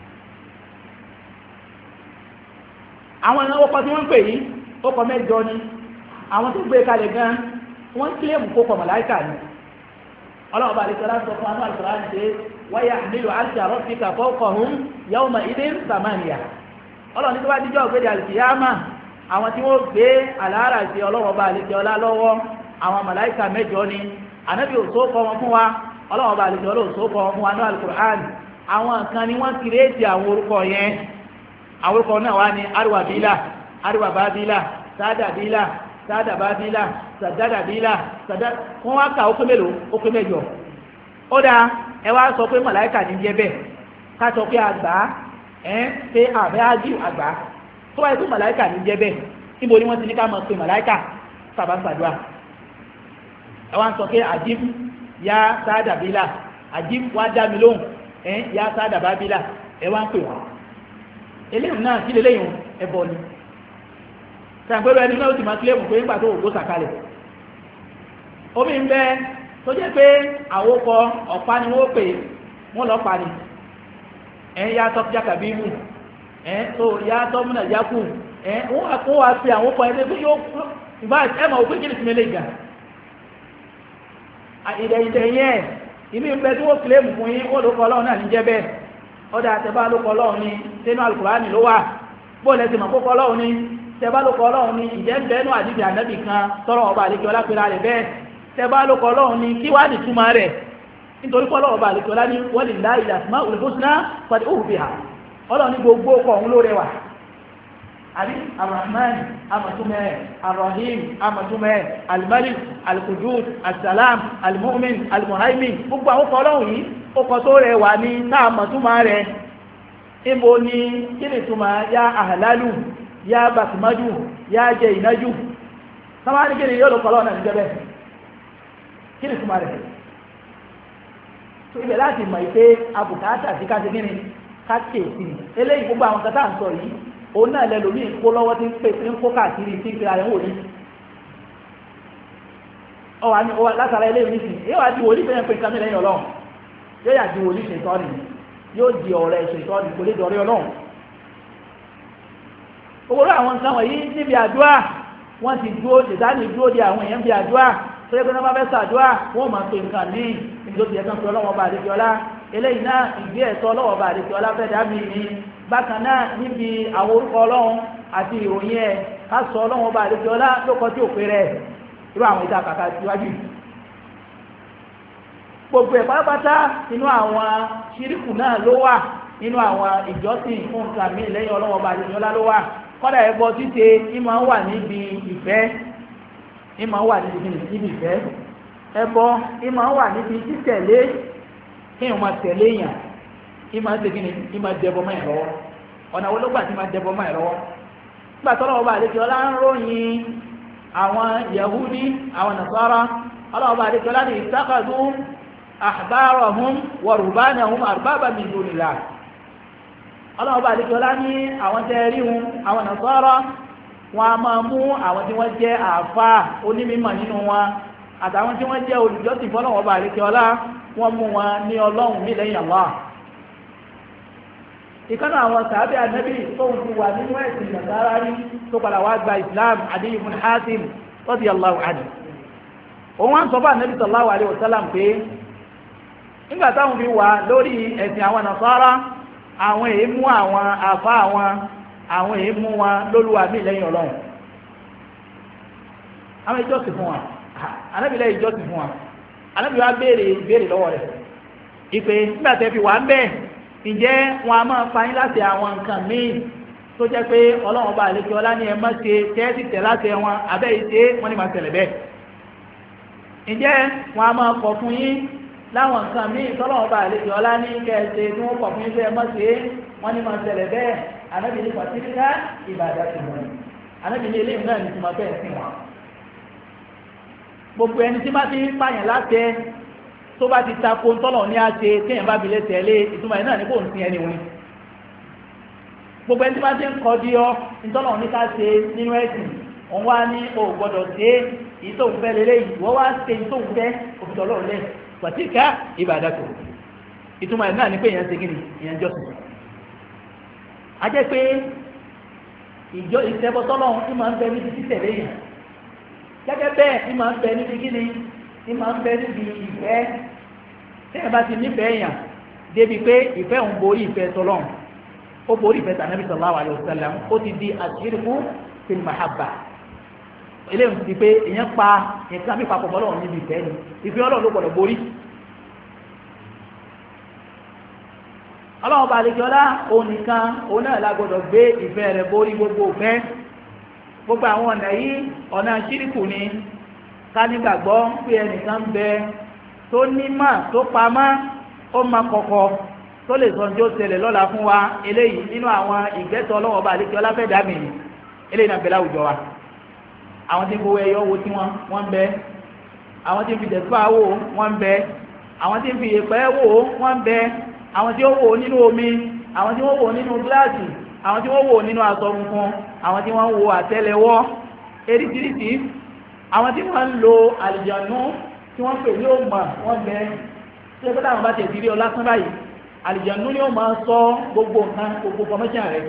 àwọn ẹ̀nà ọkọ̀ tí wọ́n ń pè yí ọkọ̀ mẹ́jọ ni àwọn tó gbé kalẹ̀ gan wọ́n kílèmù kó kọ̀ màláìkà ni ọlọ́run bá àdìsọ́lá sọ fún anú àlùkò láti ṣe wáyà nílò àṣà rọ́fíkà fawqahum yawma idin samaniya ọlọ́run ní tó bá díjọ́ ògbédè àlùkìyámà àwọn tí wọ́n gbé àlàárà sí ọlọ́run bá àdìsọ́lá lọ́wọ́ àwọn màláìkà mẹ́jọ ni ànábì òṣó kọ wọn fún wa ọlọ́run bá àdìsọ́lá òṣó kọ wọn fún wa ní Al-Qur'an àwọn kan ni wọ́n kìrètì àwọn orúkọ yẹn àwọn orúkọ náà wá ní arúwà bílà arúwà bá bílà sáádà bílà sáádà bá bílà sàdádà bílà sàdádà wọ́n wá kà ó pé mélòó ó pé mẹ́jọ ó dáa ẹ wá sọ pé màláìkà ní jẹ́ bẹ́ẹ̀ ká sọ pé àgbà ẹ́ pé àbẹ́ ájú àgbà tó wáyé pé màláìkà ní jẹ́ bẹ́ẹ̀ níbo ni wọ́n ti ní ká mọ̀ pé màláìkà sábà sàdúrà ẹ wá ń sọ pé àjíb yá sáádà bílà àjíb wá dá mi lóhùn ẹ́ yá sáádà bá bílà ẹ wá ń pè wọ́n eléyìí náà sí lélẹ́yìn ẹbọ ni sàgbẹ́rọ ẹni náà ó ti máa kílẹ̀mù pé nígbà tó ògbó sàkalẹ̀ omi ń bẹ tó jẹ́ pé àwòkọ ọ̀pá ni wọ́n pè wọ́n lọ pa ni ẹ̀ yá tọ́ jákà bí mú ẹ̀ tó yá tọ́ múnà jákù ẹ̀ wọ́n kó wa fi àwọn ọkọ̀ ẹgbẹ́ yóò ìbá ẹ̀mọ̀ òpé kí ni ti mẹ́lẹ̀ ìgbà ìdẹ̀yìndẹ̀ yẹn ìmí ń bẹ tí wọ́n kílẹ̀mù fún yín wọ́n ló kọ́ ọlọ́run náà ní jẹ́ bẹ́ẹ̀ ọdá àtẹ́bá ló kọ́ ọlọ́run ní sínú Al-Qur'ani ló wà bóòlẹ̀ ti mọ̀ kó kọ́ ọlọ́run ní tẹ́bá ló kọ́ ọlọ́run ní ìjẹ́ ń bẹ́ẹ̀nù àdíjì ànábì kan tọ́rọ ọba àlekí ọlá pẹ̀lá rẹ̀ bẹ́ẹ̀ tẹ́bá ló kọ́ ọlọ́run ní kí wá ní túmọ̀ rẹ̀ nítorí kọ́ ọlọ́run ọba àlekí ọlá ní walillahi al-asma'ul husna fad'uhu biha ọlọ́run ní gbogbo ọkọ̀ òun ló rẹwà àbí Ar-Rahman amatumẹ Ar-Rahim amatumẹ Al-Malik Al-Qudus As-Salam Al-Mu'min Al-Muhaymin gbogbo àwọn ọkọ̀ ọlọ́run yìí ọkọ̀ tó rẹ̀ wà ní náà mọ̀túnmá rẹ̀ ibo ni kí ni túnmà ya àhàlálù ya bàtìmájú ya jẹ ìnájú sáwá ní kí ni yóò lọ́kọ̀ lọ́nà ìjọbẹ̀ kí ni túnmà rẹ̀ tó ibẹ̀ láti mọ̀ ìpé abùkátà sí káṣe gíní káṣe sí eléyìí gbogbo àwọn kátà ń sọ yìí òun náà lẹ́lòmí kó lọ́wọ́ tí ń pè ń kó káàkiri tí ń pè àrẹ̀wò ní ọwà ní ọwà látara eléyìí nìsín yóò wá di wòlíì fẹ́yẹ̀ pé nǹkan mìíràn ọlọ́run yóò yà di wòlíì ṣètọ́nì yóò di ọ̀rẹ́ ṣètọ́nì kò lè dọ̀rẹ́ ọlọ́run owó àwọn nǹkan wọ̀nyí níbi àdúrà wọ́n ti dúró ṣètánì dúró di àwọn èèyàn bí àdúrà tó yẹ pé wọ́n bá fẹ́ sàdúrà wọ́n máa pe nǹkan ní ìjọba ẹ̀kan pé ọlọ́wọ́ bá àdéjọ́ ọlá eléyìí náà ìgbé ẹ̀tọ́ ọlọ́wọ́ bá àdéjọ́ ọlá fẹ́ dá mi ní bákan náà níbi àwọn orúkọ ọlọ́run àti ìròyìn ẹ̀ ká sọ ọlọ́wọ́ bá àdéjọ́ ọlá lókọ tí ò pé rẹ̀ irú àwọn ìta kàkà síwájú gbogbo ẹ̀ pátápátá inú àwọn ṣíríkù náà ló wà nínú àwọn ìjọsìn fún nǹkan mi lẹ́yìn ọlọ́wọ́ bá àdéjọ́ ọlá ló wà kọ́dà ẹbọ títẹ ìmọ̀ wà níbi ìfẹ́ ìmọ̀ wà níbi ìfẹ́ ẹbọ ìmọ̀ wà níbi títẹ̀lé kí wọ́n máa tẹ̀lé èèyàn ìmọ̀ ṣe kí ni ìmọ̀ dẹbọ mọ́ ìrọwọ́ ọ̀nà olóògbà tí máa dẹbọ mọ́ ìrọwọ́ nígbà tọ́lọ́wọ́ bá àdéjọ́ ọlá ń ròyìn àwọn Yahudi àwọn Nasara ọlọ́wọ́ bá àdéjọ́ ọlá ní ittakhadhu ahbarahum wa ruhbanahum arbaban min dunillah ọlọ́ọ̀bá àdíkọ́lá ní àwọn tẹ́ rí wọn àwọn Nasara wọn a máa mú àwọn tí wọ́n jẹ́ àfá onímímọ̀ nínú wọn àtàwọn tí wọ́n jẹ́ olùjọ́sìn fọ́lọ́wọ́bá àdíkọ́lá wọ́n mú wọn ní ọlọ́run ní lẹ́yìn Allah ìkánà àwọn sàábẹ́ ànábì tóun ti wà nínú ẹ̀sìn Nasara rí tó padà wá gba Islam Adiy ibn Hatim radiyallahu anhu òun wá ń sọ bá ànábì sallallahu alaihi wasallam pé nígbà táwọn fi wà lórí ẹ̀sìn àwọn Nasara àwọn èyí mú àwọn àfá àwọn àwọn èyí mú wọn lólúwà mí lẹ́yìn ọlọ́run àwọn ìjọsìn fún wọn anábìlẹ̀ ìjọsìn fún wọn anábìlẹ̀ wá béèrè béèrè lọ́wọ́ rẹ̀ ìpè nígbàtẹ́ fi wà ń bẹ́ẹ̀ ǹjẹ́ wọn a máa fa yín láti àwọn nǹkan míì tó jẹ́ pé ọlọ́run bá àlékí ọlá ní ẹ má ṣe tẹ́ẹ̀sì tẹ̀ láti wọn abẹ́ ìṣe wọn ni máa tẹ̀lẹ̀ bẹ́ẹ̀ ǹjẹ́ wọn a máa kọ̀ fún yín láwọn nǹkan míì tọ́lọ́wọ́ bá àlejò ọlá ní kẹ́ẹ̀ṣe tí wọ́n pọ̀ fún iṣẹ́ ẹmọ́ sí wọ́n ní máa ṣẹlẹ̀ bẹ́ẹ̀ anábì ní pàtíkà ìbàdà ti wọ́n anábì ní ilé náà ní ti máa bẹ́ẹ̀ sí wọn gbogbo ẹni tí bá ti ń pààyàn láti tó bá ti ta ko tọ́lọ̀ ní àṣẹ téèyàn bá bilẹ̀ tẹ̀lé ìtumọ̀ ẹ̀ náà ní kò ń sin ẹni wọn gbogbo ẹni tí bá ti ń kọ́ di ọ ìtọ́lọ̀ ní ká ṣe nínú ẹ̀sìn òun wá ní o gbọ́dọ̀ ṣe ìtòun fẹ́ lélẹ́yìí wọ́n wá ṣe ìtòun fẹ́ òfin ọlọ́run lẹ́yìn pàtíkà ìbàdàkù ìtumọ̀ ẹ̀ náà ní pé èyàn ṣe gíní èyàn jọ́sìn a jẹ́ pé ìjọ ìṣẹ́bọ́tọ́lọ́run tí ma ń bẹ níbi títẹ̀lé yàn gẹ́gẹ́ bẹ́ẹ̀ tí ma ń bẹ níbi gíní tí ma ń bẹ níbi ìfẹ́ tí ẹ bá ti nífẹ̀ẹ́ yàn débi pé ìfẹ́ òun borí ìfẹ́ tọ́lọ́run ó borí ìfẹ́ tànàbí sallallahu alaihi wasallam ó ti di àṣírìkú fil mahabba eléyìí ti pé èyàn pa nǹkan bí papọ̀ bọ́lọ́run níbi ìfẹ́ ni ìfẹ́ ọlọ́run ló gbọ́dọ̀ borí ọlọ́run bá lè kíọ́lá òun nìkan òun náà la gbọ́dọ̀ gbé ìfẹ́ rẹ̀ borí gbogbo ìfẹ́ gbogbo àwọn ọ̀nà yìí ọ̀nà ṣíríkù ni ká nígbàgbọ́ pé ẹnìkan bẹ tó nímọ̀ tó pamọ́ ó máa kọ̀kọ̀ tó lè sọ tí ó ṣẹlẹ̀ lọ́la fún wa eléyìí nínú àwọn ìgbẹ́tọ̀ ọlọ́run bá lè kíọ́lá fẹ́ dàmì eléyìí náà bẹ láwùjọ wa àwọn tí ń fowó ẹyọ owó tí wọ́n ń bẹ àwọn tí ń fi tẹ̀síwá wò wọ́n ń bẹ àwọn tí ń fi ìpẹ́ wò wọ́n ń bẹ àwọn tí ó wò nínú omi àwọn tí wọ́n wò nínú gíláàsì àwọn tí wọ́n wò nínú aṣọ funfun àwọn tí wọ́n wò àtẹ́lẹwọ́ eríṣiríṣi àwọn tí wọ́n ń lo àlìjànú tí wọ́n pè ní òmà wọ́n bẹ tí ó pẹ́ta àwọn bá tẹ̀sí rí ọ lásán báyìí àlìjànú ni ó máa sọ gbogbo nǹkan gbogbo formation rẹ̀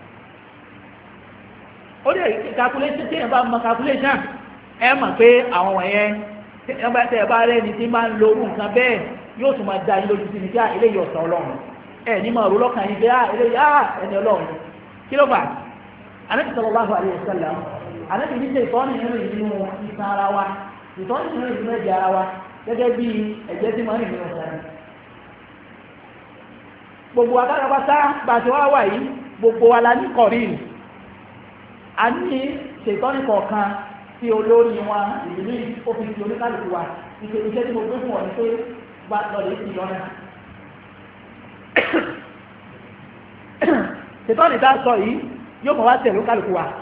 ó dẹ̀ calculation tí ẹ bá mọ calculation ẹ mọ̀ pé àwọn wọ̀nyẹn tẹ́ ẹ bá rẹ̀ ní tí máa ń lo orú nǹkan bẹ́ẹ̀ yóò tún máa dá yín lójú sí ní kí á eléyìí ọ̀sán ọlọ́run ẹ ní máa rò lọ́kàn yín pé á eléyìí á ẹni ọlọ́run kí ló fà Ànábì sallallahu alaihi wasallam Ànábì ní ṣe ìtọ́ni nínú ìlú ìsan ara wa ìtọ́ni nínú ìlú ẹ̀jẹ̀ ara wa gẹ́gẹ́ bí ẹ̀jẹ̀ tí máa ń rìn nínú ọ̀sán gbogbo akárápátá bá ti wá wà yìí gbogbo wa la ní kọ̀rìnì a ní ṣètọ́nì kọ̀ọ̀kan tí olórí wọn ìlú òfin tí oníkálùkù wa ìṣe iṣẹ́ tí mo gbé fún ọ ní pé bá lọ́lẹ̀ sí lọ́nà ṣètọ́nì tá sọ yìí yóò mọ̀ wá tẹ̀lé kálukú wa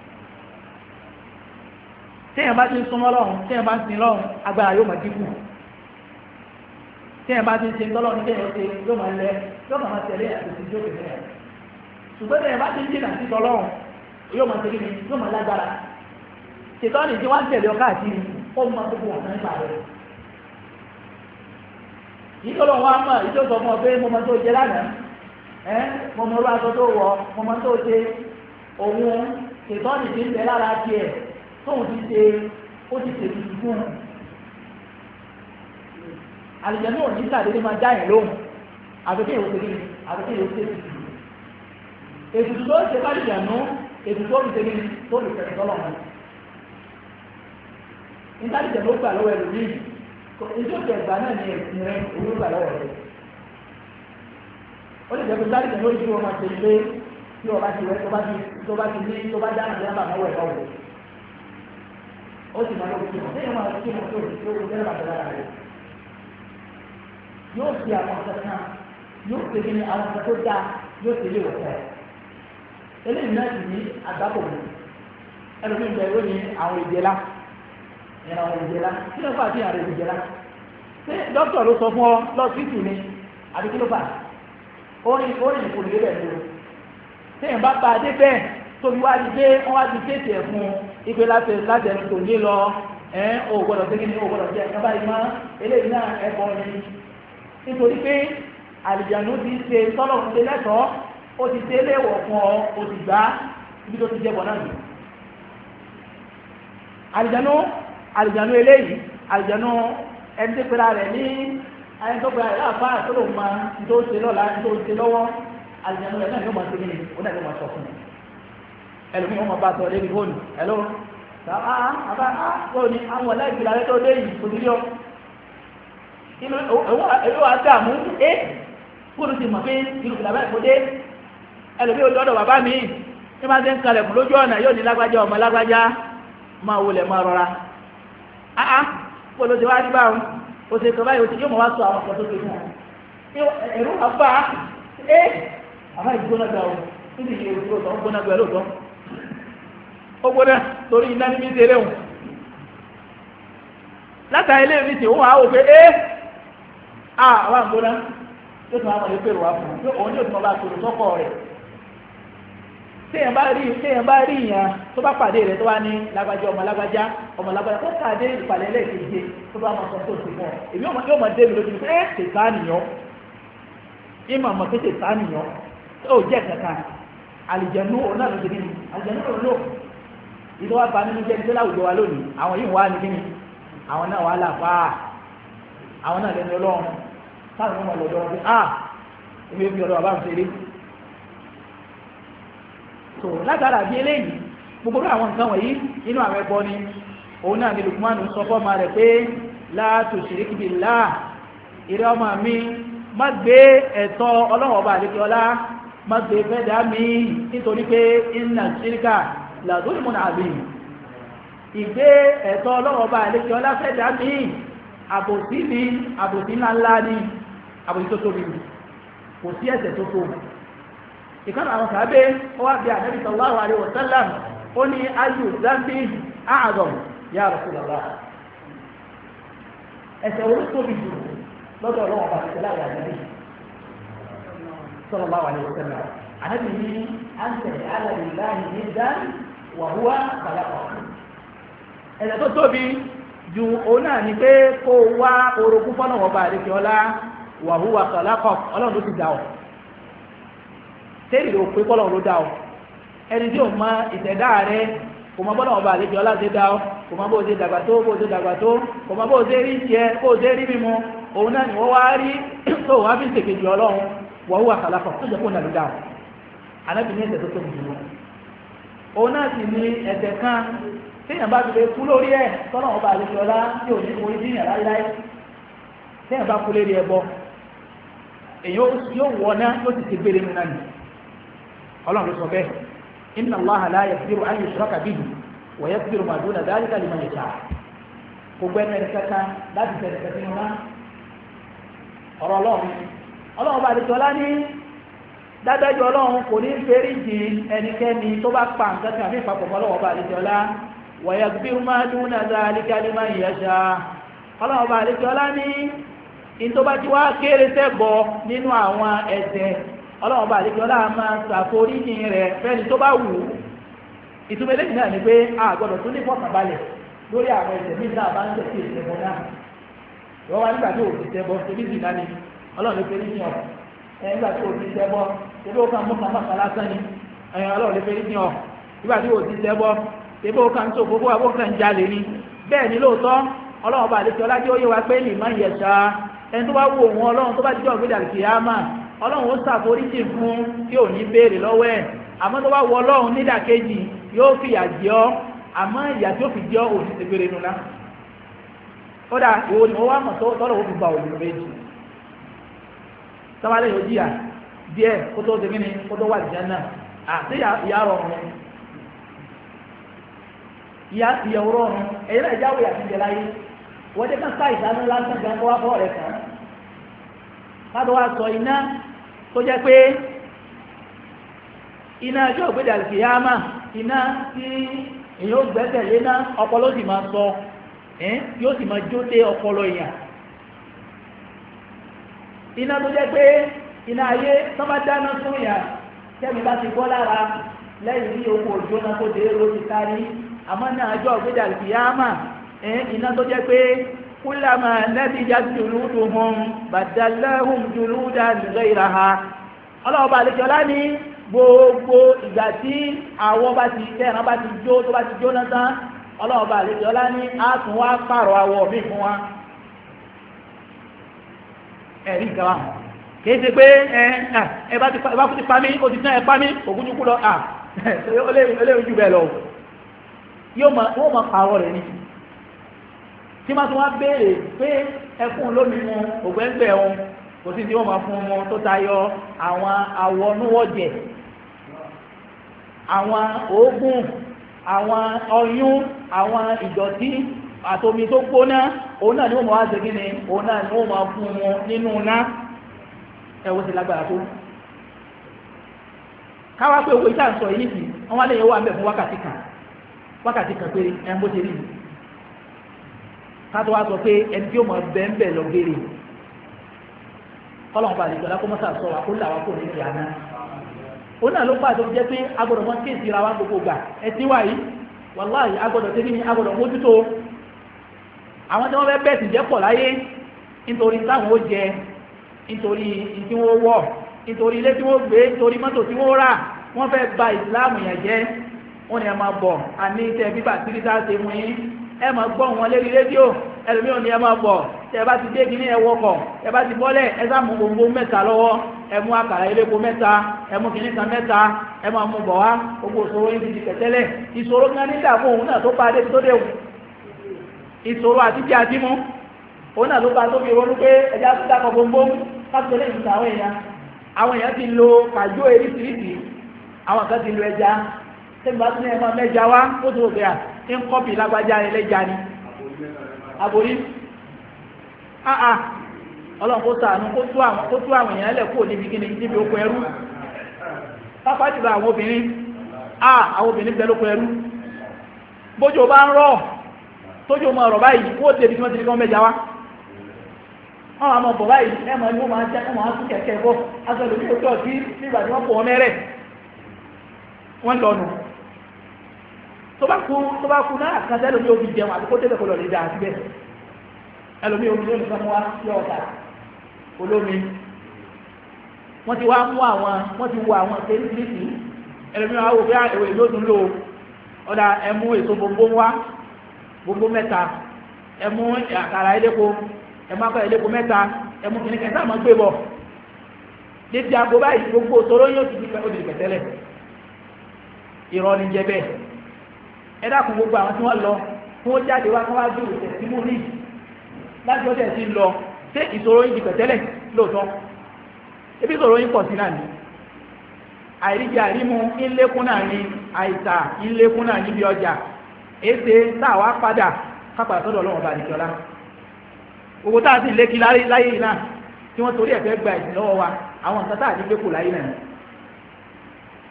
téèyàn bá ti ń súnmọ́ lọ́hùn téèyàn bá ń sin lọ́hùn agbára yóò mọ̀ dínkù téèyàn bá ti ń ṣe tọ́lọ́ ní téèyàn ṣe yóò máa lẹ yóò máa tẹ̀lé àtòsí yóò tẹ̀lé ẹ̀ ṣùgbọ́n téèyàn bá ti ń jìnà sí tọ́lọ́hùn yóò máa tẹ̀lé yóò máa lágbára ṣètọ́nì tí wọ́n ń tẹ̀lé ọkà àti ó máa tó wà náà nípa rẹ̀ yìí tọ́lọ́ wọn á mọ̀ ìjọ sọ fún ọ pé mo máa tó jẹ lánàá ẹ́ mo mọ orú aṣọ tó wọ mo máa tó ṣe òun ṣètọ́nì tí ń tẹ lára tiẹ̀ tóun ti ṣe ó ti ṣe tuntun fún un àlùjànnú ò ní sàdédé máa dá yẹn lóhùn àbẹ̀kẹ́ ìwé ṣe àbẹ̀kẹ́ ìwé ṣe tuntun ètùtù tó ṣe fàlùjànnú ètùtù tó fi ṣe tó lè fẹ̀rẹ̀ tọ́lọ̀ wọn nígbà tí ìjàmbá ó gbà lọ́wọ́ ẹlòmíì ètò ìjẹ̀gbà náà ni ẹ̀sìn rẹ̀ òun gbà lọ́wọ́ rẹ̀ ó lè jẹ́ pé sáré ìjàmbá ó ju ọmọ ṣe ilé tí ọba ti wẹ́ tó bá ti ní tó bá dáná sí ẹ̀bà mọ́wọ́ ẹ̀kọ́ wò ó sì máa lọ́wọ́ kí wọ́n tẹ́yìn máa kí wọ́n tó tó tó tẹ́lẹ̀ bàtẹ́ lára rẹ̀ yóò fi àwọn ọ̀sẹ̀ kan yóò fi kí ni àwọn ọ̀sẹ̀ tó dáa yóò fi lé wọ̀tẹ́ eléyìí náà sì ní àgbákò mi ẹlòmíì bẹ̀rù ní àwọn ìjẹlá ìyẹn àwọn ìjẹlá kí ló fà sí àrẹ ìjẹlá ṣé dókítà ló sọ fún ọ lọ́sítì ni àbí kí ló fà ó ní ó ní ìkòlè rẹ̀ lò téèyàn bá bá a dé bẹ́ẹ̀ tóbi wá di pé wọ́n wá ti tètè fún ipe láti láti ẹni tó ní lọ ẹ̀ ò gbọ́dọ̀ pé kí ni ò gbọ́dọ̀ jẹ́ ẹ̀ka báyìí mọ́ eléyìí náà ẹ̀kọ́ ni nítorí pé àlìjànú ti ṣe tọ́lọ̀ ń ṣe lẹ́tọ̀ọ́ ó ti ṣe léèwọ̀ fún ọ ó ti gbá ibi tó ti jẹ́ bọ̀ náà nù àlìjànú àlìjànú eléyìí àlìjànú ẹni tó pera rẹ̀ ní ẹni tó pera rẹ̀ láàfà tó lòun máa ń tó ṣe lọ́la ń tó ṣe lọ́wọ́ àlìjànú rẹ̀ náà yóò máa ṣe kí ni ó náà yóò máa sọ fún un ẹlòmí wọn máa bá sọ lórí fóònù ẹlò àbá àbá tó ní àwọn aláìgbìlà rẹ tó dé yìí kò nílò inú ẹwọ́ àdàmú ẹ́ fóònù ti mọ̀ pé inú ìlà báyìí kò dé ẹlòmí olóòdọ̀ bàbá mi ní máa ń tẹ́ ń kalẹ̀ kù lójú ọ̀nà yóò ní lágbájá ọmọ lágbájá máa wọlé máa rọra áá fóònù ti wá rí báwọn ó ṣe kọ báyìí ó ti yóò mọ̀ wá sọ àwọn ọ̀pọ̀ tó ṣe fún ọ ẹ̀rú àbá ẹ́ àbá ìgbóná gbà ó níbi ìyẹ̀wò tó tọ́ gbóná gbà lóòótọ́ ó gbóná torí iná ní mísí eléhùn látà ilé ìrìsì òun àwọn òfin ẹ́ àwọn àgbóná tó tún àwọn ìpèrò wá fún un òun yóò tún bá tòrò sọ́kọ̀ rẹ̀ téèyàn bá rí téèyàn bá rí ìyàn tó bá pàdé rẹ̀ tó wá ní lágbájá ọmọ lágbájá ọmọ lágbájá tó pàdé ìpàdé ẹlẹ́ẹ̀kejì tó bá máa sọ tó ti fún ọ èmi yóò máa dé mi lójú pé ẹ́ tètà nìyàn ìmọ̀ àmọ̀ pé tètà nìyàn ó jẹ́ kankan àlìjẹ̀nú òun náà ló ti nínú àlìjẹ̀nú òun lò ìlú wa bá nínú jẹ́ nítorí àwùjọ wa lónìí àwọn yìí wà ní kíni àwọn náà wà láàfáà àwọn náà lẹ́nu ọlọ́run táwọn ọmọ lọ́dọ̀ wọn pé ah èmi ò fi ọ̀dọ̀ bàbá mi ṣeré tó látara bí eléyìí gbogbo àwọn nǹkan wọ̀nyí nínú àwọn ẹbọ ni òun náà ní Lukumanu sọ fọ́ọ̀mà rẹ̀ pé la tushrik billah ìrẹ́ ọmọ mi má gbé ẹ̀tọ́ ọlọ́run ọba àdékẹ́ọlá má gbé fẹ́ dá mi nítorí pé inna shirka làdúrùmùn àbí ìgbé ẹ̀tọ́ ọlọ́wọ́ bá ẹlẹ́kẹ́ ọláfẹ́dá ní àbòsí ní àbòsí ńláńlá ní àbòsí tó tóbi kò sí ẹ̀ṣẹ̀ tó tóbi ìkànnà àwọn sàábé ó wá bí Ànábì sallallahu alaihi wasallam ó ní ayyu dhanbi a'zam ya Rasulullah ẹ̀ṣẹ̀ orí tóbi jù lọ́dọ̀ ọlọ́wọ́ bá ẹlẹ́kẹ́ láyé Ànábì sallallahu alaihi wasallam Ànábì ní àǹtẹ̀ alàlìláhì ní dáì wàhúwá kàlápọ̀ ẹ̀sẹ̀ tó tóbi ju òun náà ni pé kó wá orogún fọ́nà ọba àdékẹ́ ọlá wàhúwá kàlápọ̀ ọlọ́run ló ti dá ọ tẹ́lẹ̀ ló pé kọ́lọ́run ló dá ọ ẹni tí ò mọ ìṣẹ̀dá rẹ kò mọ bọ́nà ọba àdékẹ́ ọlá ti dá ọ kò mọ bó ṣe dàgbà tó bó ṣe dàgbà tó kò mọ bó ṣe rí jẹ bó ṣe rí mímu òun náà ni wọ́n wá rí tó wá fi ṣèkejì ọlọ́run wàhúwá kàlápọ̀ tó jẹ́ kó nà ló dá ọ Ànábì ní ẹ̀ṣẹ̀ tó tóbi jù lọ òun náà sì ní ẹ̀ṣẹ̀ kan téèyàn bá fi lè kú lórí ẹ̀ tọ́nà ọba àlejò ọlá tí ò ní orí díyàn láíláí téèyàn bá kú lérí ẹbọ èyàn yóò wọ náà yóò ti ti gbére nínú náà Ọlọ́run ló sọ bẹ́ẹ̀ inna Allaha la yaghfiru an yushraka bihi wa yaghfiru ma duna dhalika liman yasha kò gbẹ́nu ẹni kankan láti tẹ̀lé kẹsí nínú náà ọ̀rọ̀ Ọlọ́run Ọlọ́run ọba àlejò ọlá ní dádájọ́ ọlọ́run kò ní fẹ́rí jì ẹnikẹ́ni tó bá pa nǹkan kan àbí ìpapọ̀ ọlọ́run ọba àlejòọlá wa yaghfiru ma duna dhalika liman yasha ọlọ́run ọba àlejòọlá ní in tó bá ti wá kéré sẹ́gbọ́ nínú àwọn ẹ̀ṣẹ̀ ọlọ́run ọba àlejòọlá máa ṣàforíjì rẹ̀ fẹ́ni tó bá wù ú ìtumọ̀ eléyìí náà ni pé a gbọ́dọ̀ tún ní fọkànbalẹ̀ lórí àwọn ẹ̀ṣẹ̀ bí náà bá ń tẹ̀sí ìṣẹ̀bọ̀ náà wọ́n wá nígbà tí òfin ṣẹbọ tóbi sì náà ni ọlọ́run lè fẹ́rí yàn ẹ̀ nígbà tí òfin ṣẹbọ tẹ́bí ó kàn mú kàn mọ́kàn lásán ni ẹ̀yìn ọlọ́run lè fẹ́rí yàn nígbà tí òfin ṣẹbọ tẹ́bí ó kàn tó gbogbo àbó kàn jalè ni bẹ́ẹ̀ ni lóòótọ́ ọlọ́run bá lè fi ọlá jẹ́ ó yé wa pé lè má yẹ ṣá ẹni tó bá wù òun ọlọ́run tó bá jẹ́ ọ̀gbẹ́dà kìámà ọlọ́run ó ṣàforíjì fún tí ò ní béèrè lọ́wọ́ ẹ̀ àmọ́ tó bá wù ọlọ́run nídàkejì yóò fìyà jẹ ọ́ àmọ́ ìyà tí ó fi jẹ ọ́ òsì ti gbére nula ó dà ìwò ni wọ́n wá mọ̀ tọ́lọ̀ ó fi gba òyìnbó méjì sábàlẹ̀ yóò jìyà díẹ̀ kó tó segin ni kó tó wà jẹ́ náà àti ìyá rọrùn ìyá ìyàwó rọrùn ẹ̀yìn náà jáwé àti ìjẹ láyé wọ́n jẹ́ kán sáì dáná lásán gan kó wá fọ́ rẹ̀ kàn láti wá sọ iná tó jẹ́ pé iná ẹjọ́ ògbédà kìyàmá iná tí èyàn ó gbẹ́sẹ̀lé náà ọpọlọ sì máa sọ yóò sì máa jó dé ọpọlọ èèyàn iná tó jẹ́ pé iná ayé tó bá dáná fún èèyàn tẹ́mi bá ti bọ́ lára lẹ́yìn bí owó òjò náà tó dé ló ti kárí àmọ́ náà ẹjọ́ ògbédà kìyàmá iná tó jẹ́ pé kúlàmà nadijat juluduhum baddalnahum juludan ghayraha ọlọ́ọ̀bà àlejòlá ní gbogbo ìgbà tí àwọ̀ bá ti tẹ́ran bá ti jó tó bá ti jó náà tán ọlọ́ọ̀bà àlejòlá ní a tún wá pààrọ̀ àwọ̀ mí fún wa ẹ̀rí ìgbàwà kìí ṣe pé ẹ bá fún ti pa mí ó ti tán ẹ pa mí ògúnjúkú lọ à eléyìí jù bẹ́ẹ̀ lọ yóò mọ pààrọ̀ rẹ̀ ní tí máa tún wá béèrè pé ẹkùn lómi mu ògbẹ́ngbẹ́ ohun kò sí tí wọ́n máa fún ọmọ tó tayọ àwọn àwọnúwọ́jẹ̀ àwọn òógùn àwọn ọyún àwọn ìdọ̀tí àtomi tó gbóná òun náà ni wọ́n máa wá ṣe kí ni òun náà ni wọ́n máa fún wọn nínú ná ẹ̀wọ́n ti lágbára tó káwá pé owó ìta ń sọ yìí nìkì wọ́n wá lẹ́yìn owó àmì fún wákàtí kan wákàtí kan péré ẹ̀ ń bó ṣe rí ká tó wá sọ pé ẹni tí ó mọ̀ bẹ́ẹ̀ bẹ́ẹ̀ lọ gbére kọ́lọ̀n bá àlejò alákọ́mọ́sá sọ àkólà wa kò ní ìyá náà ó náà ló pàdé jẹ́ pé agbọ́dọ̀ wọn kéèsì ra wa gbogbo gbà ẹtí wà yìí wàláhì agbọ́dọ̀ tẹ́lẹ̀ ní agbọ́dọ̀ mójútó àwọn tí wọ́n fẹ́ bẹ́ẹ̀ sì jẹ́ pọ̀ láyé nítorí táwọn ó jẹ nítorí tí wọ́n wọ̀ nítorí ilé tí wọ́n gbé nítorí mọ́tò tí wọ́n rà wọ́n fẹ́ ba ìsìláàmù yẹn jẹ́ wọ́n ní ẹ máa bọ̀ àní tẹ bíbà tírísà ṣe mú yín ẹ máa gbọ́ wọn lérí rédíò ẹlòmíràn ní ẹ máa bọ̀ tẹ bá ti dé kíní ẹ wọkọ̀ ẹ bá ti bọ́lẹ̀ ẹ sá mú gbogbo mẹ́ta lọ́wọ́ ẹ mú àkàrà elépo mẹ́ta ẹ mú kíní kan mẹ́ta ẹ máa mú bọ̀ wá gbogbo ìṣòro yín ti di pẹ̀tẹ́lẹ̀ ìṣòro kan ní ìdààmú òun náà tó bá dé tó dé wù ìṣòro àti jẹ́ àti mú òun náà ló bá tó fi ronú pé ẹja tó dákọ̀ gbogbo káàkiri lè ṣe àwọn èèyàn àwọn èèyàn ti lo kàjó eríṣiríṣi àwọn kan ti lo ẹja tẹ́gbà tún ẹ máa mẹ́ja wá ó tó bẹ̀ à ń kọ́pì lágbájá ẹlẹ́ja ni àbòrí àà ọlọ́run kó ṣàánú kó tú àwọn èèyàn lẹ̀ kúrò níbi kíni níbi oko ẹrú pápá jùlọ àwọn obìnrin à àwọn obìnrin bẹ lóko ẹrú bójò bá ń rọ̀ tójò máa rọ̀ báyìí wó tẹ̀bi tí wọ́n ti rí kán mẹ́ja wá wọ́n máa mọ̀ bọ̀ báyìí ẹ máa ní wọ́n máa jẹ́ wọ́n máa tún kẹ̀kẹ́ bọ́ aṣọ ìlú tó tọ̀ sí nígbà tí wọ́n pọ̀ wọn mẹ́rẹ̀ wọ́n lọ́nu tó bá kú tó bá kú náà kan tẹ́lómi ó fi jẹun àti kó tẹ́lẹ̀ kó lọ lè dáa síbẹ̀ ẹlòmí omi ló nìkan wá yọ ọ̀tà olómi wọ́n ti wá mú àwọn wọ́n ti wo àwọn tẹ́lifíìsì ẹlòmí wá wò pé èwe ló tún lò ọ̀dà ẹmú èso gbogbo wá gbogbo mẹ́ta ẹmú àkàrà eléko ẹmú akọ eléko mẹ́ta ẹmú kìnnìkan ẹ̀sán àmọ́ gbé bọ̀ dédé aago báyìí gbogbo òṣòro yóò ti di pẹ́ ó di pẹ̀tẹ́lẹ̀ irọ́ ni jẹ́ bẹ́ẹ̀ ẹ dákun gbogbo àwọn tí wọ́n lọ fún ó jáde wá kọ́ wá bí òṣèlú tí mú rí láti ọjọ́ ẹ̀sí lọ ṣé ìṣòro yìí di pẹ̀tẹ́lẹ̀ lóòótọ́ ebi ìṣòro yìí pọ̀ sí náà ni àìríjẹ àìrímu ńlékún náà ni àìsà ńlékún náà níbi ọjà èsè táwa padà kápàdà sọ́dọ̀ ọlọ́run bá nìkọ́lá owó táà sì lékí láyé yìí náà tí wọ́n torí ẹ̀fẹ́ gba ìsìn lọ́wọ́ wa àwọn nǹkan táà ní gbé kò láyé náà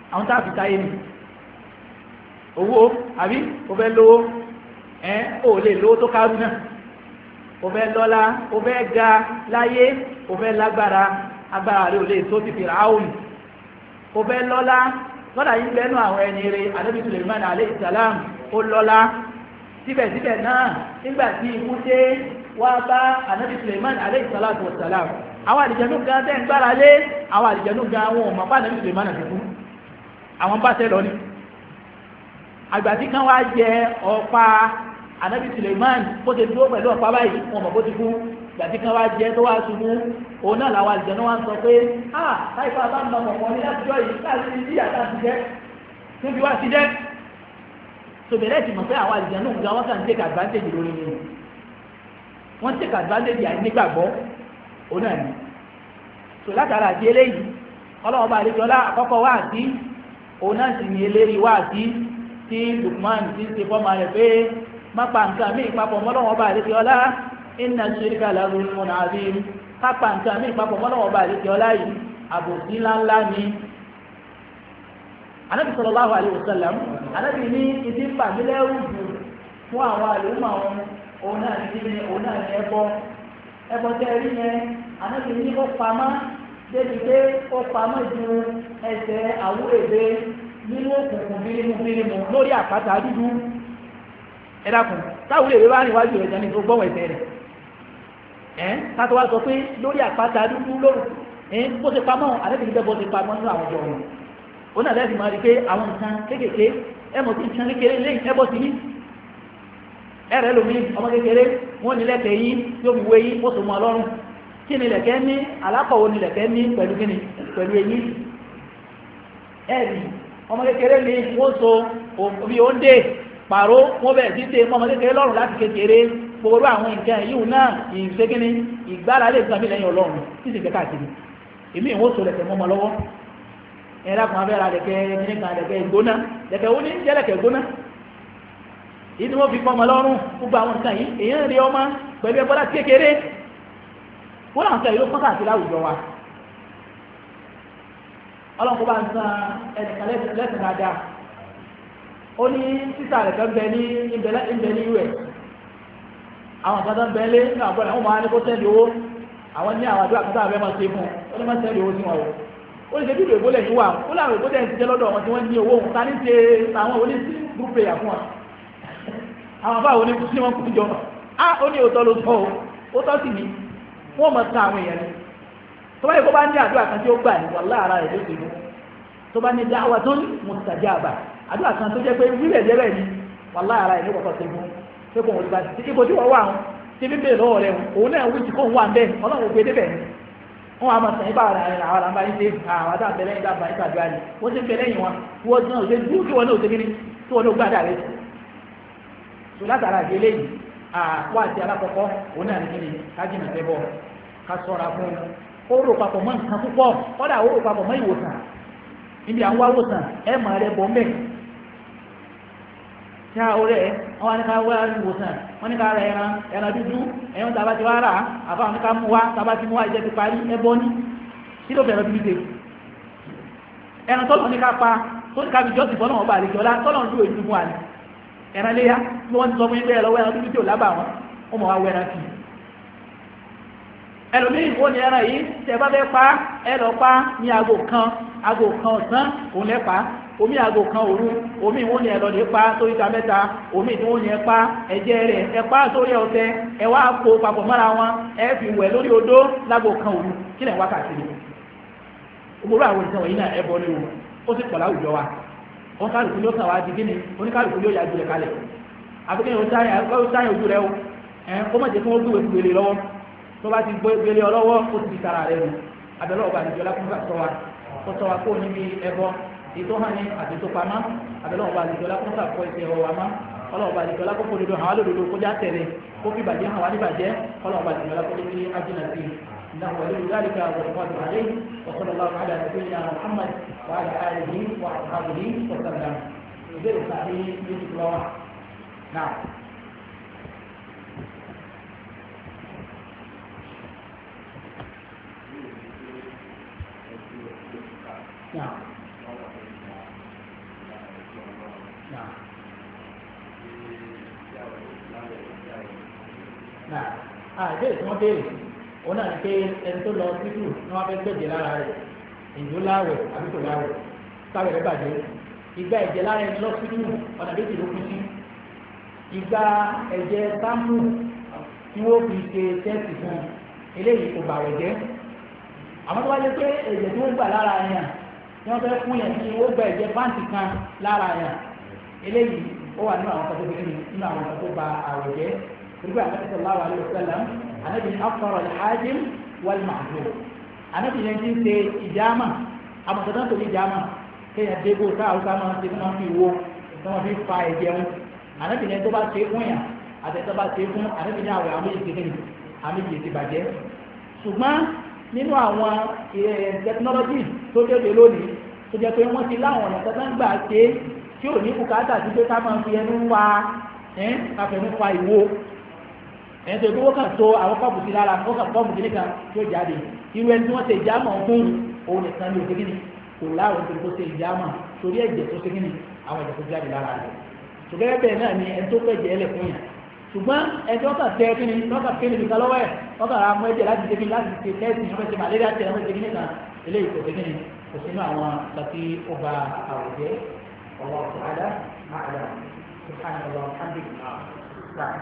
àwọn tá a fi táyé ni owó àbí o fẹ́ lówó ẹ̀ o lè lówó tó kárú náà o fẹ́ lọ́lá o fẹ́ ga láyé o fẹ́ lágbára agbára rẹ̀ o lè tó ti fi ráhùn o fẹ́ lọ́lá lọ́dà yìí lẹ́nu àwọn ẹni rẹ̀ Ànábì Suleiman alayhi salam ó lọ́lá síbẹ̀síbẹ̀ náà nígbà tí ikú dé wá bá Ànábì Suleiman alayhi salatu wa salam àwọn àlìjẹ̀nú gan tẹ́ ń gbára lé àwọn àlìjẹ̀nú gan àwọn ọmọ bá Ànábì Suleiman àti fún àwọn bá tẹ́ lọ ní àgbàtí kan wá jẹ ọ̀pá Ànábì Suleiman bó ti dúró pẹ̀lú ọ̀pá báyìí wọn mọ̀ bó ti kú àgbàtí kan wá jẹ tó wá ṣubú òun náà làwọn àlìjẹ̀nú wá ń sọ pé ah káìpá bá ń lọ mọ̀mọ́ ní látijọ́ yìí káàkiri sí àtà ti jẹ́ tó fi wá sí jẹ́ tòbẹ̀rẹ̀ ti mọ̀ pé àwọn àlìjẹ̀nú gan wọ́n kàn take advantage lórí mi wọ́n take advantage àìnígbàgbọ́ òun náà ni tò látara àti eléyìí ọlọ́wọ́ bá àlejò ọlá àkọ́kọ́ wá àti òun náà sì ní eléyìí wá àti tí Lukman ti ṣe fọ́mà rẹ̀ pé má pa nǹkan mí ìpapọ̀ mọ́lọ́wọ́ bá àlejò ọlá inna shirka la zulmun azim ká pa nǹkan mí ìpapọ̀ mọ́lọ́wọ́ bá àlejò ọlá yìí àbòsí ńláńlá ni Ànábì sallallahu alaihi wasallam Ànábì ní ìdí pàmílẹ́rù jù fún àwọn àlùmọ̀ àwọn òun náà ní òun náà ní ẹbọ ẹbọ tẹ́ rí yẹn Ànábì ní ó pamọ́ débi pé ó pamọ́ ju ẹsẹ̀ àwúrèbe nínú òkùnkùn bírímù bírímù lórí àpáta dúdú ẹ dákun táwúrèbe bá rìn wájú rẹ̀ jẹ́ ní tó gbọ́wọ̀ ẹsẹ̀ rẹ̀ ẹ́ kátó wá sọ pé lórí àpáta dúdú lóru ẹ́ bó ti pamọ́ Ànábì ní bẹ́ẹ̀ bó ti pamọ́ nínú àwọn ọjọ́ wọn ó náà lẹ́sìn máa rí pé àwọn nǹkan kéékèèké ẹmọ̀ tí nǹkan kékeré lẹ́yìn ẹbọ sí ní ẹ̀rẹ́ lómi ọmọ kékeré wọ́n ní lẹ́kẹ̀ẹ́ yí yóò fi wé yí ó so mọ́ ọlọ́run kí ni lẹ̀kẹ́ ní alákọ̀wò ni lẹ̀kẹ́ ní pẹ̀lú kíni pẹ̀lú èyí ẹ̀rì ọmọ kékeré ni wọ́n so omi oúnjẹ pàró wọ́n bẹ̀rẹ̀ sí tẹ ọmọ kékeré lọ́rùn láti kékeré gbogbo àwọn nǹkan yìí náà ìṣe kíni ìgbára lè gbàmí lẹ́yìn ọlọ́run tí sì gbé káàkiri èmi ìwọ́n so lẹ̀kẹ́ mọ́mọ́ lọ́wọ́ ẹ̀rọ kan abẹ́ra lẹ̀kẹ́ nígbà lẹ̀kẹ́ ìgbóná lẹ̀kẹ́ ó ní jẹ́ lẹ̀kẹ́ ìgbóná ìdí wọ́n fi pọ́mọ lọ́rùn gbogbo àwọn nǹkan yìí èyàn rí ọmọ pẹ̀lú ẹbọ́lá kékeré wọ́n náà sọ ìlú pọ́n káàkiri láwùjọ wa ọlọ́nkọ́ bá ń san ẹnìkan lẹ́sìn dáadáa ó ní títà rẹ̀ kan bẹ ní ìbẹ̀ ní us àwọn kan tó ń bẹ lé ní àbọ̀ àwọn ọmọ wa ní kó sẹ́ndì owó àwọn ní àwọn àdúrà kan tó àbẹ́ máa ṣe fún ó ní máa sẹ́ndì owó sí wọn wò ó lè ṣe bí ìrògbó lẹ́yìn wà ó láwọn ìrògbó lẹ́yìn ti jẹ́ lọ́dọ̀ wọn tí wọ́n ní owó òun ta ní ṣe àwọn oní group prayer fún wa àwọn àbá òní tí wọ́n kú jọ á ó ní òótọ́ ló sọ ó tọ́ sí ni wọ́n mọ̀ ta àwọn èèyàn ni tó bá yẹ kó bá ní àdúrà kan tí ó gbà ní wàlá ara rẹ̀ ló ti mú tó bá ní dáwà tó ní mustajaba àdúrà kan tó jẹ́ pé wílẹ̀ jẹ́rẹ̀ ni wàlá ara rẹ̀ ló kọ́kọ́ ti mú pé kò wọ́n ti bá ti ipò tí wọ́n wà wọn tí bí bèèrè lọ́wọ́ rẹ̀ òun náà wí tí kò ń wà ń bẹ́ẹ̀ ọlọ́run gbé débẹ̀ ni wọ́n á máa sàn nípa ara rẹ̀ àwọn àlàmbá ní ṣe àwọn àtàwọn bẹ̀rẹ̀ ní dábàá nípa àdúrà ni wọ́n ti ń bẹ̀rẹ̀ yìí wọn wọ́n náà ṣe dúró kí wọn náà ṣe kíní tí wọn náà gbádà rẹ̀ tó látara àti eléyìí àwọn àti alákọ̀ọ́kọ́ òun náà ní kíní kájìnà fẹ́ bọ̀ ká sọ́ra fún ó rò papọ̀ mọ́ nǹkan púpọ̀ kọ́dà ó rò papọ̀ mọ́ ìwòsàn níbi àwọn awòsàn ẹ̀ máa rẹ̀ bọ̀ mẹ́ tí a orẹ́ wọ́n ní ká wá ìwòsàn wọ́n ní ká rẹ̀ ẹran ẹran dúdú ẹ̀yọ́n tàbá ti wá rà àbáwọn ní ká mú wá tàbá ti mú wá ìjẹ́ ti parí ẹbọ ní kí ló fẹ̀rẹ̀ bíbí ẹran tọ́lọ̀ ní ká pa tó ní ká fi jọ́sìn fọ́nà ọba àlejò ọlá tọ́lọ̀ ń dúró ìlú fún wa ní ẹran léyá tí wọ́n ti sọ fún ilé ẹ̀lọ́wọ́ ẹran dúdú tí ò lábà wọn ó mọ̀ wá wọ ẹran kì í ẹlòmíì ó ní ẹran yìí tẹ bá fẹ́ pa ẹ lọ pa ní aago kan aago kan ọ̀sán òun lẹ́ pa omi aago kan òru omi ìwọ́n ni ẹ lọ lè pa sórí ta mẹ́ta omi ìwọ́n ni ẹ pa ẹ̀jẹ̀ rẹ̀ ẹ pa sórí ọ̀tẹ̀ ẹ wá kó papọ̀ mọ́ra wọn ẹ fi wẹ̀ lórí odó láago kan òru kí lẹ̀ ń wákàtí ni òmùrú àwọn ìṣẹ̀wọ̀n yìí náà ẹ bọ́ ní o ó sì pọ̀ láwùjọ wa wọn kálukú ló kàn wá di gíní oníkálukú ló yà jùlẹ̀ kalẹ̀ àfikún yóò sáyẹn ojú rẹ o ẹ kó má jẹ́ kí wọ́n gbé gbélé lọ́wọ́ tó bá ti gbé gbélé ọlọ́wọ́ ó ti di tara rẹ nù abẹ́lẹ́ ọba àdìjọ lákùnfà sọ wa kó sọ wa kó níbi ẹbọ ètò hàn ní àti tó pamá abẹ́lẹ́ ọba àdìjọ lákùnfà kọ ìṣe ọwọ́ wa má ọlọ́ọ̀ba àdìjọ lákùnfà òdodo àwọn alódodo kó já tẹ̀lé kó fi bàjẹ́ hàn wá ní bàjẹ́ ọlọ́ọ̀ba àdìjọ lákùnfà ní ajínà sí إنه ولي ذلك والقادر عليه وصلى الله على نبينا محمد وعلى آله وأصحابه وسلم. غير صحيح بسم الله. نعم. نعم. náà àìbéèrè tí wọ́n béèrè òun náà ní pé ẹni tó lọ títù ní wọ́n fẹ́ gbẹ̀jẹ̀ lára rẹ̀ ìjó láwẹ̀ àbí kò láwẹ̀ sáwẹ̀ rẹ̀ bàjẹ́ ìgbà ẹ̀jẹ̀ lára ẹni lọ títù ọ̀nà méjì ló kún sí ìgbà ẹ̀jẹ̀ sáńpù tí wọ́n fi ṣe tẹ́sì fún eléyìí kò bàwẹ̀ jẹ́ àmọ́ tó wá jẹ́ pé ẹ̀jẹ̀ tí wọ́n gbà lára yẹn tí wọ́n fẹ́ fún yẹn kí wọ́n gba ẹ̀jẹ̀ pàǹtì kan lára yẹn eléyìí ó wà nínú àwọn kan tó fi kíni nínú àwọn kan tó ba àwẹ̀ jẹ́ nígbà Ànábì sallallahu alaihi wasallam Ànábì ní afṭara al-hājim wal-ma'zūr Ànábì yẹn ti ń ṣe ìjàmà àmọ̀tọ́tọ́ tó ní ìjàmà kéèyàn dégò káàrú ká máa ń ṣe kí wọ́n fi wo kí wọ́n fi fa ẹ̀jẹ̀ wọn Ànábì yẹn tó bá ṣe fún yàn àtẹ̀tọ́ bá ṣe fún Ànábì ní àwẹ̀ àmì ìṣèkéyìn àmì ìṣèké bàjẹ́ ṣùgbọ́n nínú àwọn tẹkinọ́lọ́jì tó dédé lónìí tó jẹ́ pé wọ́n ti láwọn ọ̀nà tó ń gbà ṣe tí ò ní bùkátà sí pé ká máa fi ẹnu wa káfẹ́nu fa ìwo ẹ̀ tó gbówó kan tó àwọn kọ́ọ̀bù sí lára ó kàn kọ́ọ̀bù sí nìkan tó jáde irú ẹni tí wọ́n ṣe ìjámọ̀ fún òun nìkan ní òṣèlú ni kò láwọn tó ṣe ìjámọ̀ torí ẹ̀jẹ̀ tó ṣe kí ni àwọn ẹ̀jẹ̀ tó jáde lára rẹ̀ ṣùgbọ́n bẹ́ẹ̀ náà ni ẹni tó fẹ́ jẹ́ ẹlẹ̀ fún yàn ṣùgbọ́n ẹjọ́ ọkà tẹ kí ni ọkà kí ni nìkan lọ́wọ́ ẹ̀ ọkà ra mú ẹ̀jẹ̀ láti ṣe kí láti ṣe tẹ́sì ní ọmọdé malaria tẹ̀ ọmọdé ṣe kí nìkan eléyìí kò ṣe kí ni kò sínú àwọn tàbí ó ba àwùjẹ ọwọ́ àdá àdá subhanahu wa ta'ala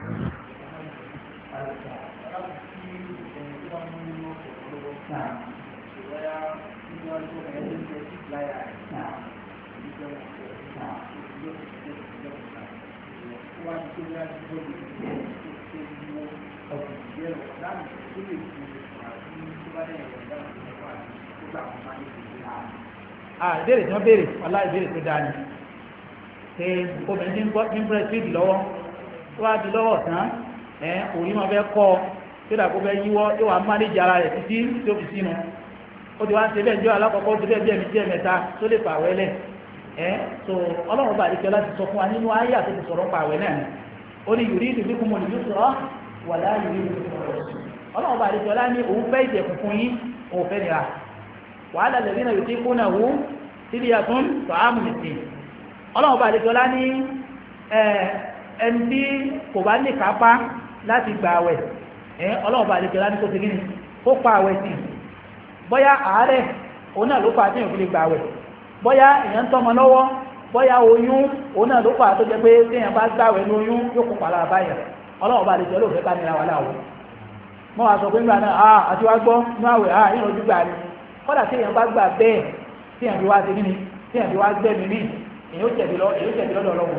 ìbéèrè tí wọ́n béèrè ọlá ìbéèrè tó dáa ni ṣe obìnrin tí ń bọ́ tí ń bẹ̀rẹ̀ síìdì lọ́wọ́ tó wá di lọ́wọ́ tán ẹ̀ òní wọn fẹ́ kọ́ tó dà kó fẹ́ yíwọ́ yóò wá mánéjì ara rẹ̀ títí tí ó fi sínú ó ti wá ń ṣe bẹ́ẹ̀ jọ alákọ̀ọ́kọ́ ó ti bẹ́ẹ̀ bẹ́ẹ̀ mi jẹ́ mẹ́ta tó lè fà wẹ́lẹ̀ ẹ̀ so ọlọ́run bá àdìkẹ́ láti sọ fún wa nínú ayé àti ti sọ̀rọ̀ pa àwẹ̀ náà ni ó ní yuridu bikumul yusra wala yuridu bikumul usra ọlọ́run bá àdìkẹ́ lá ní òun fẹ́ ìjẹ̀kùn fún yín òun fẹ́ nira wàhálà lẹ́bínà yóò tí kó náà wú sílé àtún tọ́ámù nìtì ọlọ́run bá àdéjọ́lá ní ẹni tí kò bá ní kápá láti gba àwẹ̀ ọlọ́run bá àdéjọ́lá ní kó ti gíní kó pa àwẹ̀ sí bóyá àárẹ̀ òun náà ló fà tí èèyàn fi lè gba àwẹ̀ bóyá èèyàn ń tọ́mọ lọ́wọ́ bóyá oyún òun náà ló fà tó jẹ́ pé téèyàn bá gbàwẹ̀ ní oyún yóò kó pàlà báyà ọlọ́run bá àdéjọ́lá ò fẹ́ ká nira wà láwọ̀ mọ́ wa sọ pé nígbà náà àti wá gbọ́ ní àwẹ̀ ìrọ̀jú gbà ni kọ́dà tí èèyàn bá gbà bẹ́ẹ̀ tí èèyàn fi wá ṣe kíni tí èèyàn fi wá gbẹ́mí mí èèyàn ó jẹ̀bi lọ èèyàn ó jẹ̀bi lọ́dọ̀ ọlọ́wọ́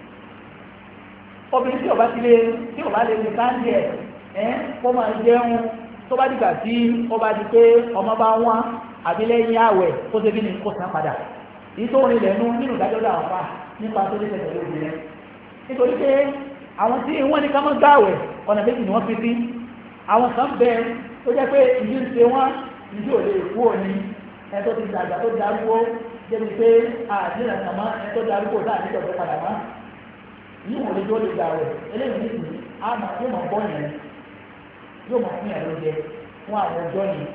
obìnrin tí ọba ti lè tí ọba lè ní káńdì ẹ̀ ẹ́ kó máa jẹun tó bá dìgbà tí ọba di pé ọmọ bá wọ́n àbí lẹ́yìn àwẹ̀ kó ṣe kíni kó san padà èyí tó rìn lẹ́nu nínú ìdájọ́ làwọn fa nípa tó lè tẹ̀lé obìnrin nítorí pé àwọn tí wọ́n ní ká máa gbààwẹ̀ ọ̀nà méjì ni wọ́n fi sí àwọn kan bẹ́ẹ̀ tó jẹ́ pé ìdí ń ṣe wọ́n ìdí ò lè kú òní ẹ̀tọ́ ti dàgbà tó darúgbó débi pé àdínà kàmá ẹ̀tọ́ darúgbó dáa nígbà tó padà má ní ìwòlé tó lè gbà rẹ̀ eléyìí ní ìsìn àmà yóò máa bọ́ yẹn yóò máa fún yàrá oúnjẹ fún àwọn ọjọ́ yìí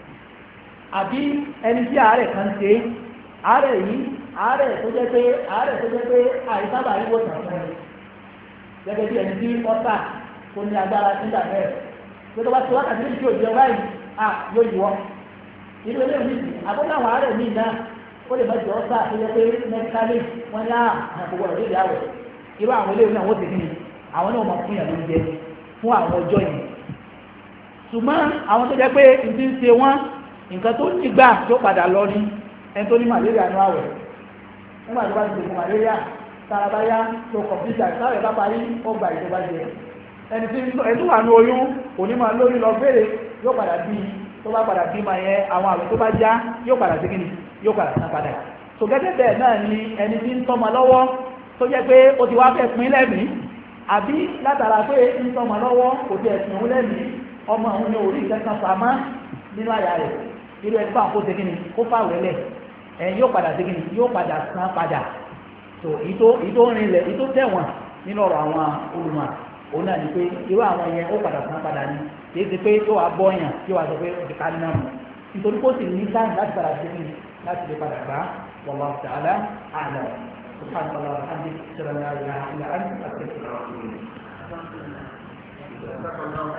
àbí ẹni tí àárẹ̀ kan ṣe àárẹ̀ yìí àárẹ̀ tó jẹ́ pé àárẹ̀ tó jẹ́ pé àìsábà yíwò tàn fún mi gẹ́gẹ́ bí ẹni tí ọ́tà tó ní agbára nígbà bẹ́ẹ̀ pé tó bá ti wákàtí ní ìṣó ìjẹun báyìí à yóò yíwọ́ ìlú eléyìí ní àbúrò àwọn àárẹ̀ míì náà ó lè má jọ ọ́sà tó yẹ pé mẹ́tíkálì wọ́n ní àgbègbè ọ̀rọ̀ lédè àwẹ̀ irú àwọn eléyìí náà wọ́n ti kíni àwọn náà máa fún yàn lóúnjẹ fún àwọn ọjọ́ yìí ṣùgbọ́n àwọn tó jẹ́ pé ìdí ń ṣe wọ́n nǹkan tó ní gbà tó padà lọ ní ẹni tó ní màlẹ́ríà ní àwẹ̀ nígbà tó bá ti dèkùn màlẹ́ríà tarabáyá tó kọ̀mpútà táwẹ̀ bá parí ó gba ìjọba jẹ ẹni tí ẹni tó wà ní oyún òní máa lórí lọ béèrè yóò padà bí tó bá padà bí máa yẹ àwọn àwẹ̀ tó bá já yóò padà sí kíni yóò padà san padà tó gẹ́gẹ́ bẹ́ẹ̀ náà ni ẹni tí ń tọ́mọ lọ́wọ́ tó jẹ́ pé ó ti wá fẹ́ pín lẹ́mìí àbí látara pé ń tọ́mọ lọ́wọ́ kò tí ẹ̀sìn òun lẹ́mìí ọmọ òun ní orí ìkẹ́kàn pamọ́ nínú àyà rẹ̀ irú ẹni báwọn kó ṣe kíni kó fàwẹ́ lẹ̀ ẹ̀yìn yóò padà ṣe kíni yóò padà san padà tó ìtó ìtó rinlẹ̀ ìtó tẹ̀wọ̀n nínú ọ̀rọ̀ àwọn olùmọ̀ òun náà ni pé irú àwọn yẹn ó padà san padà ní kìí ṣe pé yóò wá bọ́yàn yóò wá sọ pé ó ti ká nínú àmọ́ nítorí kó sì ní sáyìn láti padà ṣe kíni láti lè padà gbá wallahu ta'ala a'lam subhanahu wa ta'ala alhamdulillahi la ilaha illa anta astaghfiruka wa atubu ilayk واتقوا الله